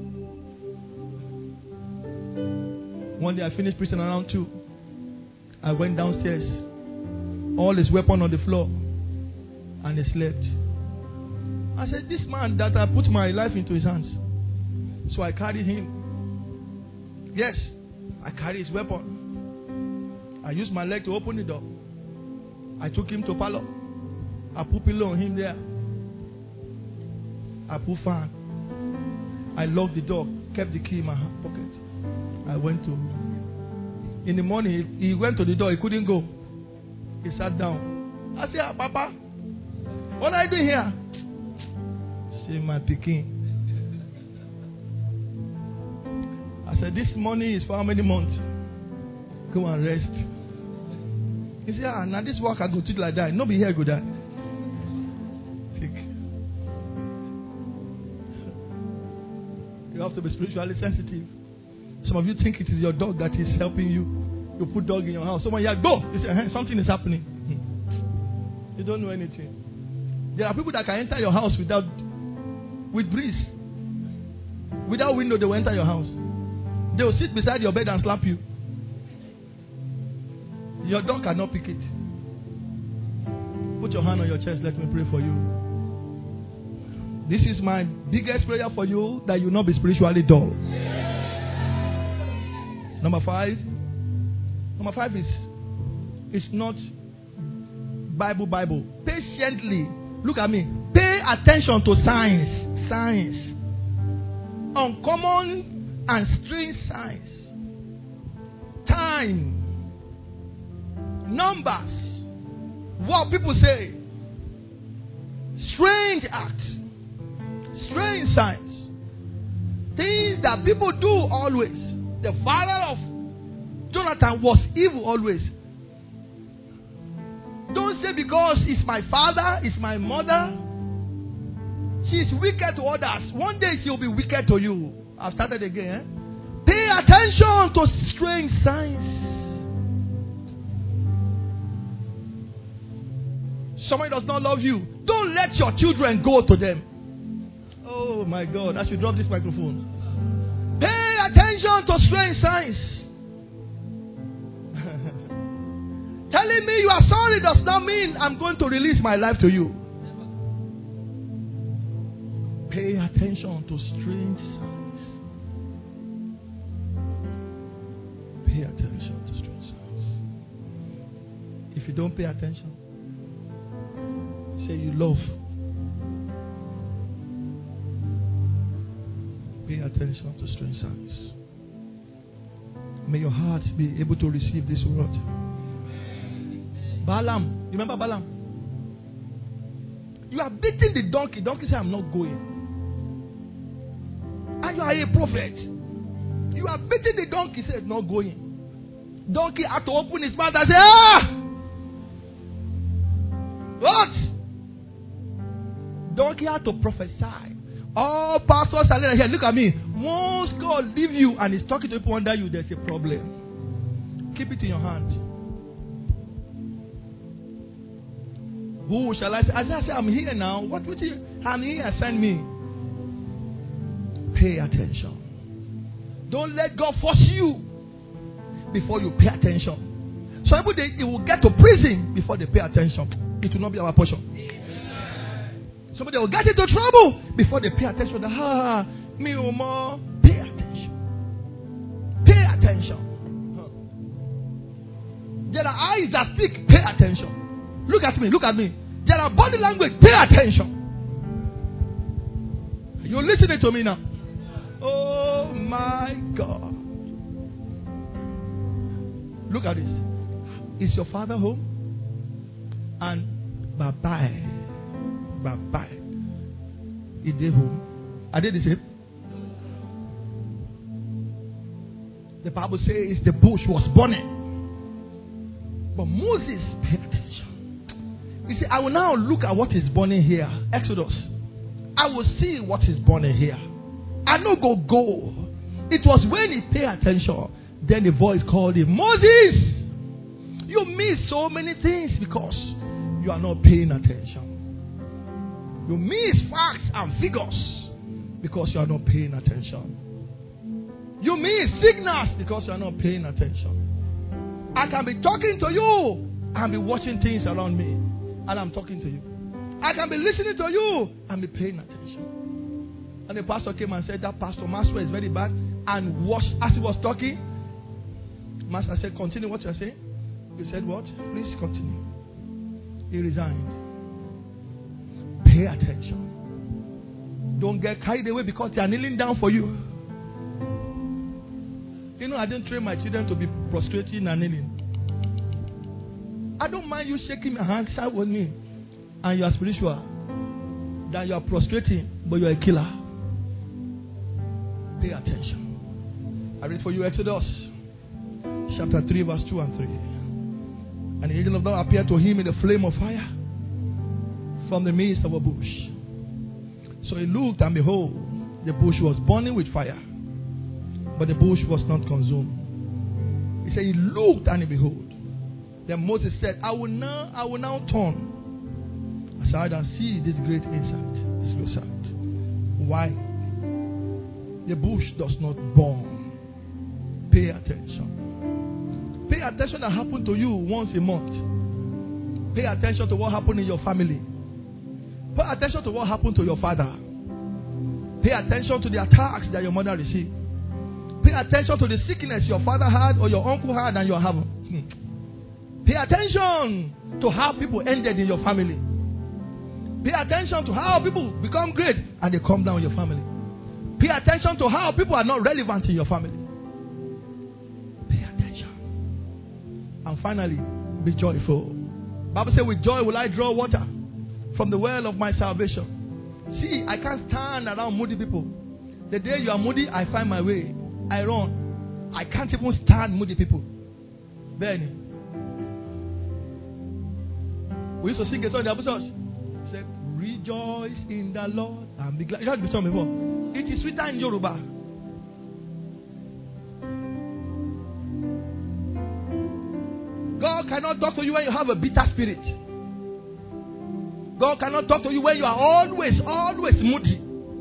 B: One day I finished preaching around two. I went downstairs. All his weapon on the floor. And he slept. I said, this man that I put my life into his hands. So I carried him. Yes, I carried his weapon. I used my leg to open the door. I took him to parlor. I put pillow on him there. I put fan. I locked the door. Kept the key in my pocket. I went to. In the morning, he went to the door. He couldn't go. He sat down. I said, ah, Papa, what are you doing here? Say, my picking. I said, this money is for how many months? Go and rest. He said, ah, now this work I go to like that. No be here go that. You have to be spiritually sensitive. Some of you think it is your dog that is helping you. You put dog in your house. Someone here, go. You say, hey, something is happening. You don't know anything. There are people that can enter your house without, with breeze. Without window, they will enter your house. They will sit beside your bed and slap you. Your dog cannot pick it. Put your hand on your chest. Let me pray for you. This is my biggest prayer for you, that you will not be spiritually dull. Number five. Number five is, it's not Bible, Bible. Patiently, look at me. Pay attention to signs. Signs. Uncommon and strange signs. Time. Numbers. What people say. Strange acts. Strange signs. Things that people do always. The father of Jonathan was evil always. Don't say because it's my father, it's my mother, she's wicked to others. One day she'll be wicked to you. I've started again. Eh? Pay attention to strange signs. Somebody does not love you. Don't let your children go to them. Oh my God, I should drop this microphone. Pay attention to strange signs. Telling me you are sorry does not mean I'm going to release my life to you. Pay attention to strange signs. Pay attention to strange signs. If you don't pay attention, say you love. Pay attention to strange signs. May your heart be able to receive this word. Balaam, you remember Balaam? You are beating the donkey. Donkey said, I'm not going. And you are a prophet. You are beating the donkey, said, not going. Donkey had to open his mouth and say, ah! What? Donkey had to prophesy. All pastors are here. Look at me. Once God leave you and is talking to people under you, there's a problem. Keep it in your hand. Who shall I say? As I say, I'm here now. What would you? I'm here. Send me. Pay attention. Don't let God force you before you pay attention. Some people they, they will get to prison before they pay attention. It will not be our portion. Somebody will get into trouble before they pay attention. Ah, me more. Pay attention. Pay attention. There are eyes that speak. Pay attention. Look at me. Look at me. There are body language. Pay attention. You're listening to me now. Oh my God. Look at this. Is your father home? And bye bye. Bye bye. Is they home? Are they the same? The Bible says the bush was burning. But Moses paid attention. You see, I will now look at what is burning here. Exodus. I will see what is burning here. I know go go. It was when he paid attention. Then the voice called him, Moses! You miss so many things because you are not paying attention. You miss facts and figures because you are not paying attention. You miss signals because you are not paying attention. I can be talking to you and be watching things around me, and I'm talking to you. I can be listening to you and be paying attention. And the pastor came and said that Pastor Maxwell is very bad, and watched as he was talking. Master said, continue what you're saying. He said, what? Please continue. He resigned. Pay attention. Don't get carried away because they are kneeling down for you. You know, I didn't train my children to be prostrating and kneeling. I don't mind you shaking my hand side with me and you are spiritual than you are prostrating, but you are a killer. Pay attention. I read for you Exodus chapter three, verse two and three. And the angel of God appeared to him in a flame of fire from the midst of a bush. So he looked, and behold, the bush was burning with fire, but the bush was not consumed. He said, he looked, and behold. Then Moses said, I will now, I will now turn aside and see this great insight, this great sight. Why? The bush does not burn. Pay attention. Pay attention that happened to you once a month. Pay attention to what happened in your family. Pay attention to what happened to your father. Pay attention to the attacks that your mother received. Pay attention to the sickness your father had or your uncle had and you are having. Pay attention to how people ended in your family. Pay attention to how people become great and they come down in your family. Pay attention to how people are not relevant in your family. Pay attention. And finally, be joyful. The Bible says, with joy will I draw water from the well of my salvation. See, I can't stand around moody people. The day you are moody, I find my way. I run. I can't even stand moody people. Benny. We used to sing a song in the episodes. It said, rejoice in the Lord and be glad. You heard the song before. It is written in Yoruba. God cannot talk to you when you have a bitter spirit. God cannot talk to you when you are always, always moody.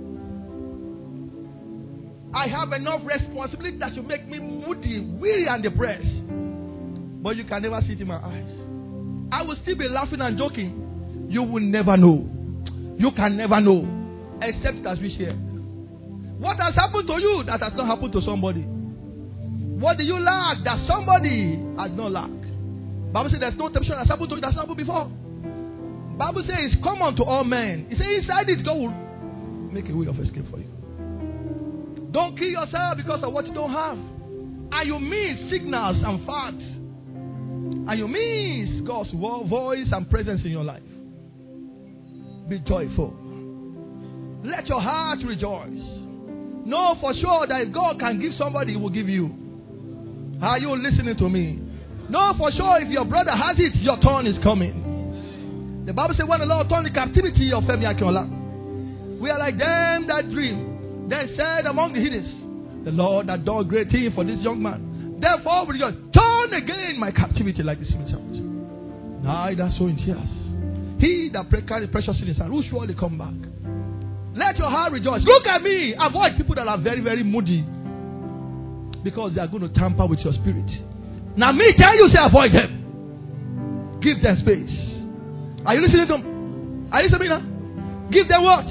B: I have enough responsibility that should make me moody, weary, and depressed. But you can never see it in my eyes. I will still be laughing and joking. You will never know. You can never know. Except as we share. What has happened to you that has not happened to somebody? What do you lack that somebody has not lacked? Bible says there's no temptation that's happened to you that's not happened before. Bible says it's common to all men. It says inside it, God will make a way of escape for you. Don't kill yourself because of what you don't have. And you miss signals and facts. And you miss God's voice and presence in your life. Be joyful. Let your heart rejoice. Know for sure that if God can give somebody, He will give you. Are you listening to me? Know for sure if your brother has it, your turn is coming. The Bible says when the Lord turned the captivity of Femi Akinola, we are like them that dream. Then said among the heathens, the Lord had done great thing for this young man. Therefore we just turn again my captivity like the smith out. Now that's so in tears. He that carries precious in his hand will surely come back. Let your heart rejoice. Look at me. Avoid people that are very, very moody. Because they are going to tamper with your spirit. Now me tell you, say avoid them. Give them space. Are you listening to them? Are you listening now? Give them what?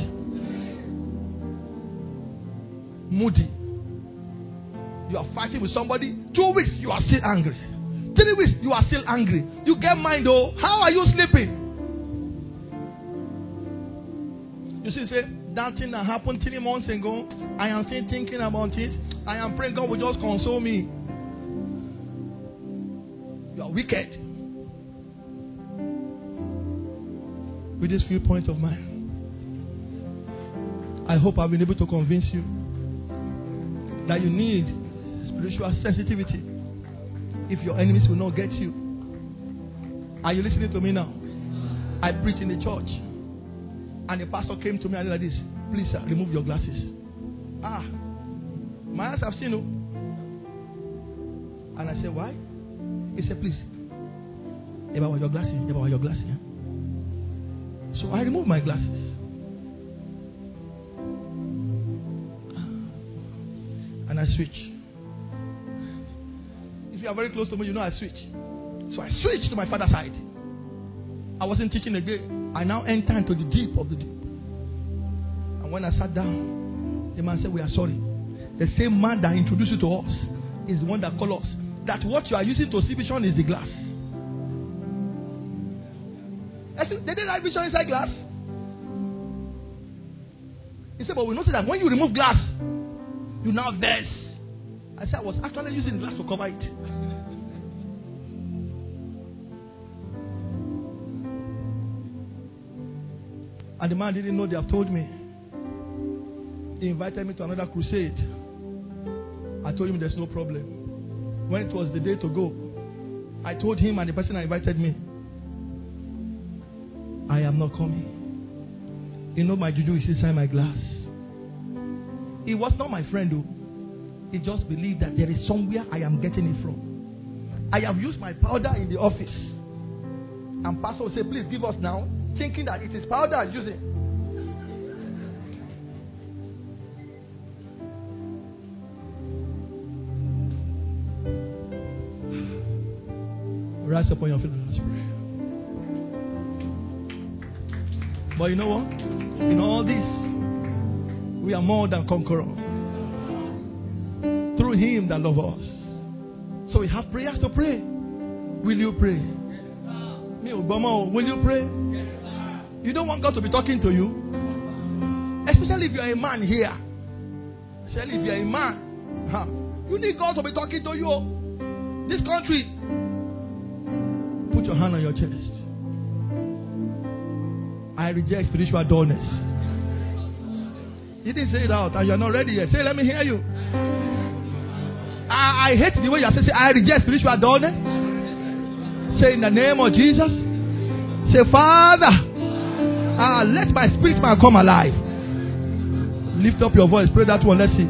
B: Moody. You are fighting with somebody. Two weeks, you are still angry. Three weeks, you are still angry. You get mind though. How are you sleeping? You see, say, that thing that happened three months ago, I am still thinking about it. I am praying God will just console me. You are wicked. With these few points of mine, I hope I've been able to convince you that you need spiritual sensitivity if your enemies will not get you. Are you listening to me now? I preach in the church, and the pastor came to me and said like this, please sir, remove your glasses. Ah, my eyes have seen you. And I said, why? He said, please, about your glasses, about your glasses. Yeah? So I removed my glasses. And I switch. If you are very close to me, you know I switch. So I switched to my father's side. I wasn't teaching again. I now enter into the deep of the deep. And when I sat down, the man said, we are sorry. The same man that introduced you to us is the one that called us. That what you are using to see vision is the glass. I said, they didn't have vision inside glass. He said, but we noticed that when you remove glass, you now verse. I said, I was actually using glass to cover it. And the man didn't know they have told me. He invited me to another crusade. I told him there's no problem. When it was the day to go, I told him and the person that invited me, I am not coming. You know my juju is inside my glass. He was not my friend though. He just believed that there is somewhere I am getting it from. I have used my powder in the office. And pastor will say, please give us now. Thinking that it is powder I'm using. Rise upon your feet and let's pray. But you know what? In all this, we are more than conquerors. Through Him that loves us. So we have prayers to pray. Will you pray? Will you pray? You don't want God to be talking to you. Especially if you are a man here. Especially if you are a man. Huh? You need God to be talking to you. This country. Put your hand on your chest. I reject spiritual dullness. You didn't say it out and you are not ready yet. Say, let me hear you. I, I hate the way you are saying, I reject spiritual dullness. Say in the name of Jesus. Say, Father, ah, let my spirit man come alive. Lift up your voice. Pray that one. Let's see.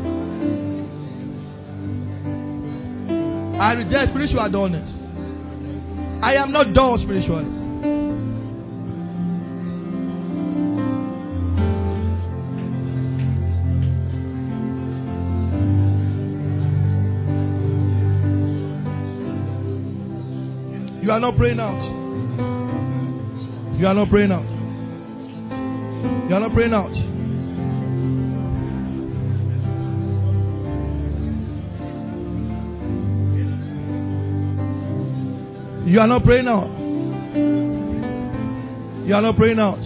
B: I reject spiritual dullness. I am not dull spiritually. You are not praying out. You are not praying out. You are not praying out. You are not praying out. You are not praying out.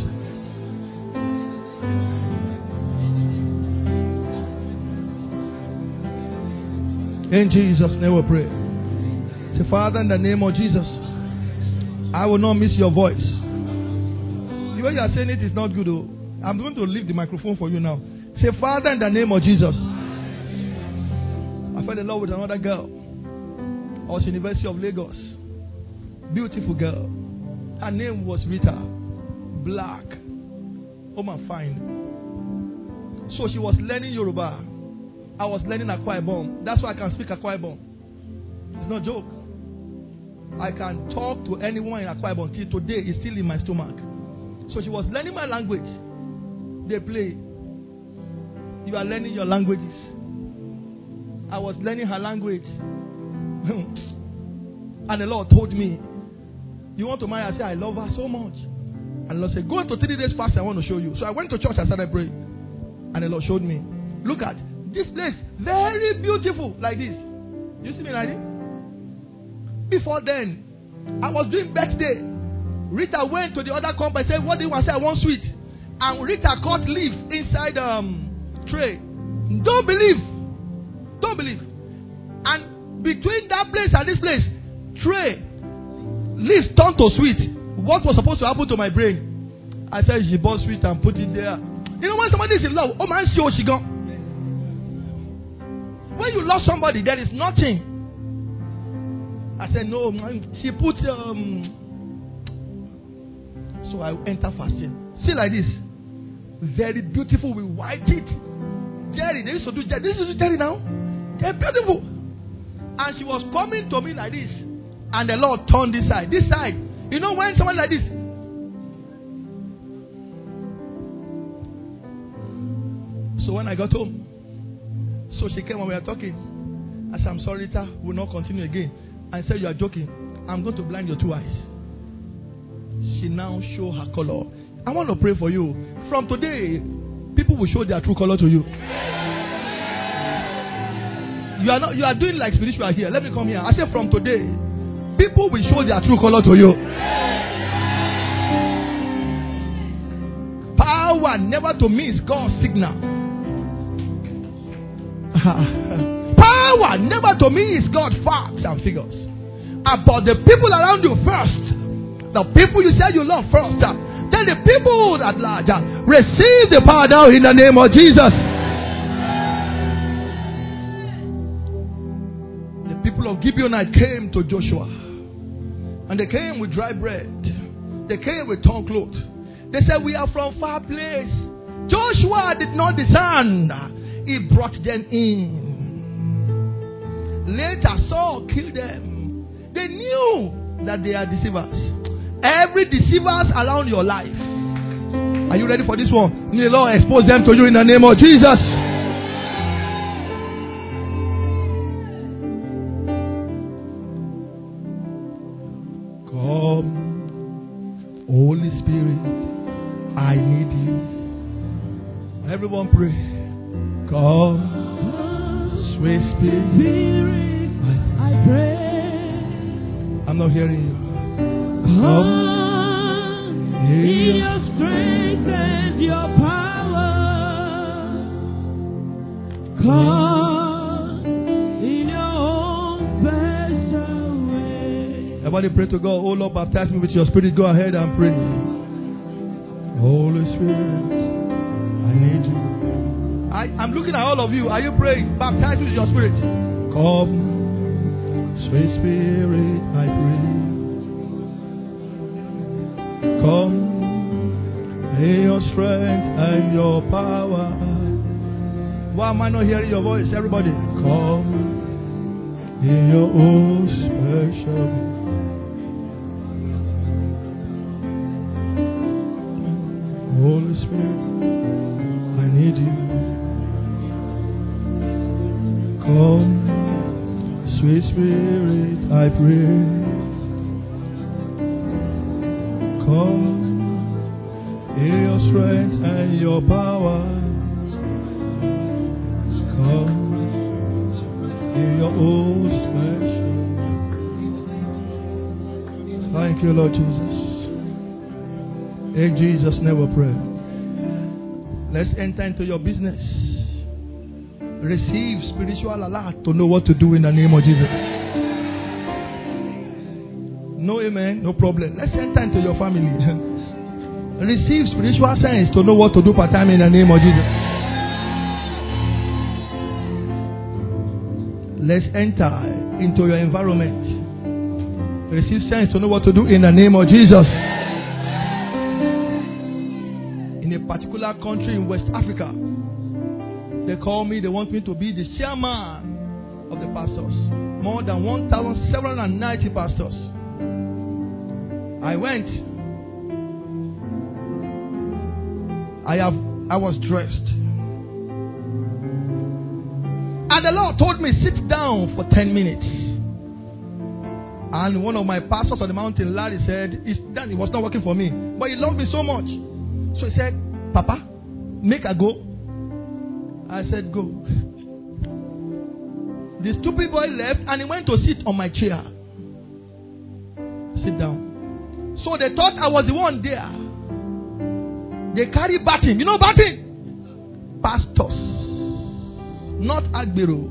B: In Jesus' name we pray. Say, Father, in the name of Jesus, I will not miss your voice. The way you are saying it is not good. Though. I'm going to leave the microphone for you now. Say, Father, in the name of Jesus. I fell in love with another girl. I was in the University of Lagos. Beautiful girl. Her name was Rita. Black. Oh my, fine. So she was learning Yoruba. I was learning Akwa Ibom. That's why I can speak Akwa Ibom. It's not a joke. I can talk to anyone in Akwa Ibom till today. It's still in my stomach. So she was learning my language. They play. You are learning your languages. I was learning her language. And the Lord told me, you want to marry? I said, I love her so much. And the Lord said, go into three days fast. I want to show you. So I went to church. I started praying. And the Lord showed me. Look at this place. Very beautiful. Like this. You see me like this? Before then, I was doing birthday. Rita went to the other company and said, what do you want? I said, I want sweet. And Rita cut leaf inside um tray. Don't believe. Don't believe. And between that place and this place, tray, leaves turned to sweet. What was supposed to happen to my brain? I said, she bought sweet and put it there. You know when somebody is in love, oh man, she she gone. When you love somebody, there is nothing. I said, no, man. She put um so I enter fasting. See like this. Very beautiful with white teeth. Jerry, they used to do Jerry. This is Jerry now. They're beautiful. And she was coming to me like this. And the Lord turned this side. This side. You know when someone like this. So when I got home, so she came and we were talking. I said, I'm sorry, Rita, we'll not continue again. I said, you are joking. I'm going to blind your two eyes. She now show her color. I want to pray for you. From today, people will show their true color to you. You are not. You are doing like spiritual here. Let me come here. I said, from today, people will show their true color to you. Power never to miss God's signal. Power never to miss God's facts and figures. About the people around you first. The people you said you love first. Then the people at large receive the power now in the name of Jesus. The people of Gibeonite came to Joshua. And they came with dry bread. They came with torn clothes. They said, we are from far place. Joshua did not discern. He brought them in. Later Saul killed them. They knew that they are deceivers. Every deceivers around your life. Are you ready for this one? May the Lord expose them to you in the name of Jesus. Come, Holy Spirit, I need you. Everyone pray. Come, sweet Spirit, I pray. I'm not hearing you. Come in your strength and your power. Come in your own special way. Everybody pray to God. Oh Lord, baptize me with your spirit. Go ahead and pray. Holy Spirit, I need you. I, I'm looking at all of you. Are you praying? Baptize me with your spirit. Come, sweet Spirit, I pray. Come your strength and your power. Why am I not hearing your voice? Everybody, come in your own special way. Holy Spirit, I need you. Come, sweet Spirit, I pray. Come in your strength and your power. Come in your own special. Thank you, Lord Jesus. In Jesus' name we pray. Let's enter into your business. Receive spiritual alert to know what to do in the name of Jesus. No amen, no problem. Let's enter into your family. Receive spiritual sense to know what to do part time in the name of Jesus. Let's enter into your environment. Receive sense to know what to do in the name of Jesus. In a particular country in West Africa, they call me, they want me to be the chairman of the pastors. More than one thousand seven hundred ninety pastors. I went. I have I was dressed. And the Lord told me, sit down for ten minutes. And one of my pastors on the mountain, Larry, said, it's done. It was not working for me. But he loved me so much. So he said, Papa, make a go. I said, go. The stupid boy left and he went to sit on my chair. Sit down. So they thought I was the one there. They carry batting. You know batting? Pastors. Not Agbero.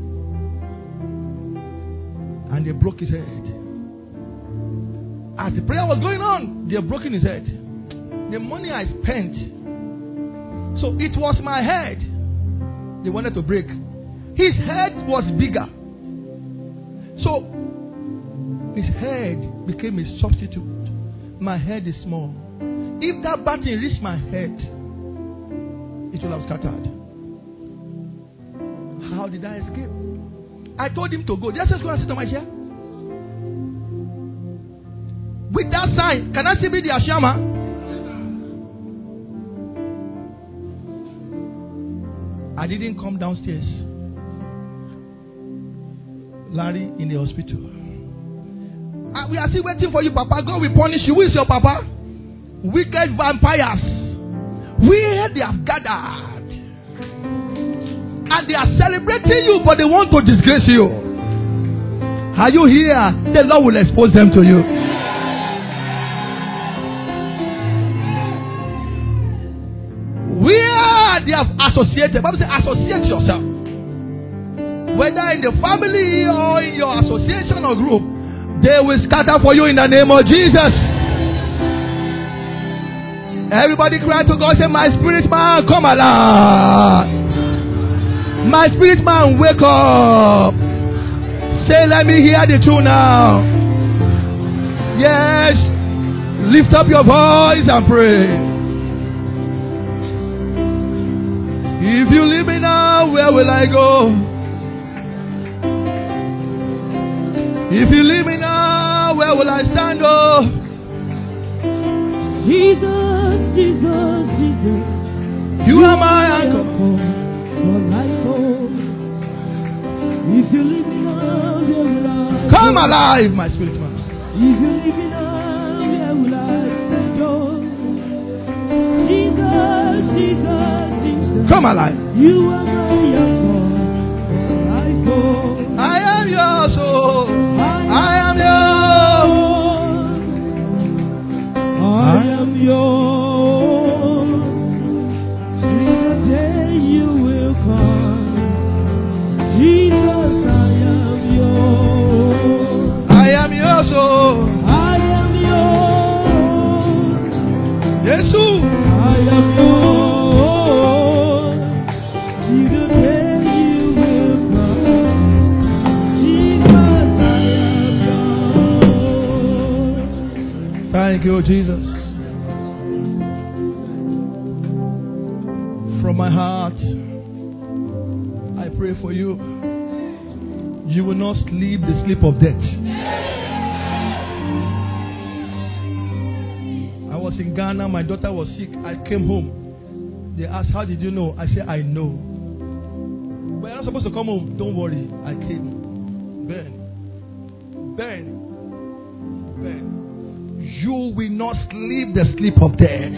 B: And they broke his head. As the prayer was going on, they had broken his head. The money I spent. So it was my head they wanted to break. His head was bigger. So his head became a substitute. My head is small. If that baton reached my head, it would have scattered. How did I escape? I told him to go. Just go and sit on my chair. With that sign, can I still be the Ashama? I didn't come downstairs. Larry in the hospital. And we are still waiting for you, Papa. God will punish you. Who is your Papa? Wicked vampires. Where they have gathered. And they are celebrating you, but they want to disgrace you. Are you here? The Lord will expose them to you. Where they have associated. Bible says associate yourself. Whether in the family or in your association or group, they will scatter for you in the name of Jesus. Everybody cry to God, say, my spirit man, come alive. My spirit man, wake up. Say, let me hear the truth now. Yes. Lift up your voice and pray. If you leave me now, where will I go? If you leave me now, where will I stand? Oh,
C: Jesus, Jesus, Jesus.
B: You are my anchor.
C: If you leave me now, where will I
B: Come alive, my spirit man.
C: If you leave me now, where will I stand? Oh, Jesus, Jesus, Jesus.
B: Come alive.
C: You are my anchor.
B: I am yours, oh. I am yours.
C: I am yours. Till the day you will come. Jesus, I am yours.
B: I am yours, oh.
C: I am yours.
B: Jesus.
C: I am yours. Till the day you will come. Jesus, I am yours.
B: Thank you, Jesus. From my heart, I pray for you. You will not sleep the sleep of death. I was in Ghana. My daughter was sick. I came home. They asked, how did you know? I said, I know. But I'm not supposed to come home. Don't worry. I came. Ben. Ben. Ben. You will not sleep the sleep of death.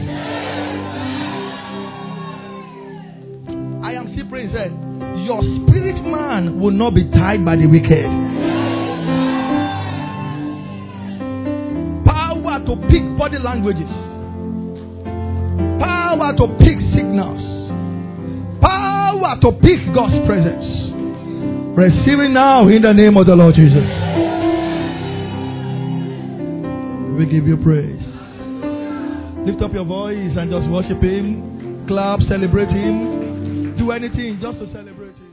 B: I am still praying. Said, your spirit man will not be tied by the wicked. Power to pick body languages. Power to pick signals. Power to pick God's presence. Receive it now in the name of the Lord Jesus. We give you praise. Lift up your voice and just worship Him. Clap, celebrate Him. Do anything just to celebrate Him.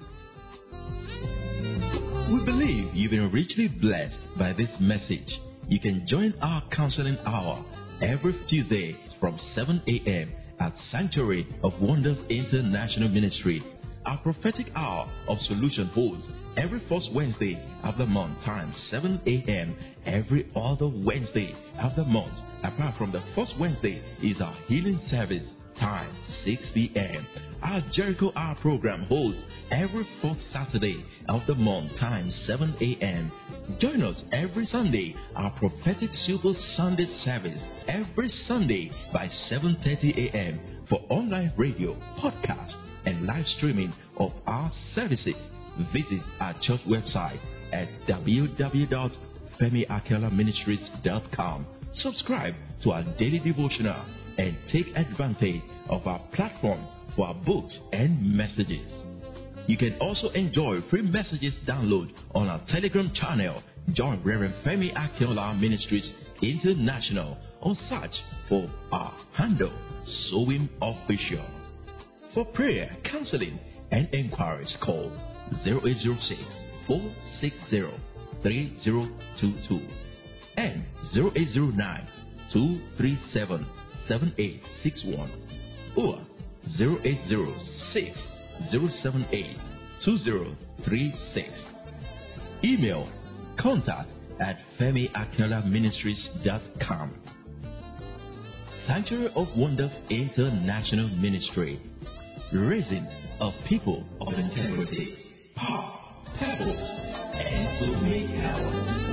A: We believe you've been richly blessed by this message. You can join our counseling hour every Tuesday from seven a.m. at Sanctuary of Wonders International Ministry. Our prophetic hour of solution holds every first Wednesday of the month, time seven a.m. every other Wednesday of the month. Apart from the first Wednesday is our healing service, time six p.m. Our Jericho Hour program holds every fourth Saturday of the month, time seven a.m. Join us every Sunday, our prophetic Super Sunday service, every Sunday by seven thirty a.m. for online radio, podcast, and live streaming of our services. Visit our church website at w w w dot femi akela ministries dot com. Subscribe to our daily devotional and take advantage of our platform for our books and messages. You can also enjoy free messages download on our Telegram channel. Join Reverend Femi Akela Ministries International or search for our handle, Sowing Official. For prayer, counseling, and inquiries, call zero eight zero six, four six zero, three zero two two and zero eight zero nine, two three seven, seven eight six one or zero eight zero six, zero seven eight, two zero three six. Email contact at femi akela ministries dot com. Sanctuary of Wonders International Ministry, raising a people of integrity, power, purpose, and to make power.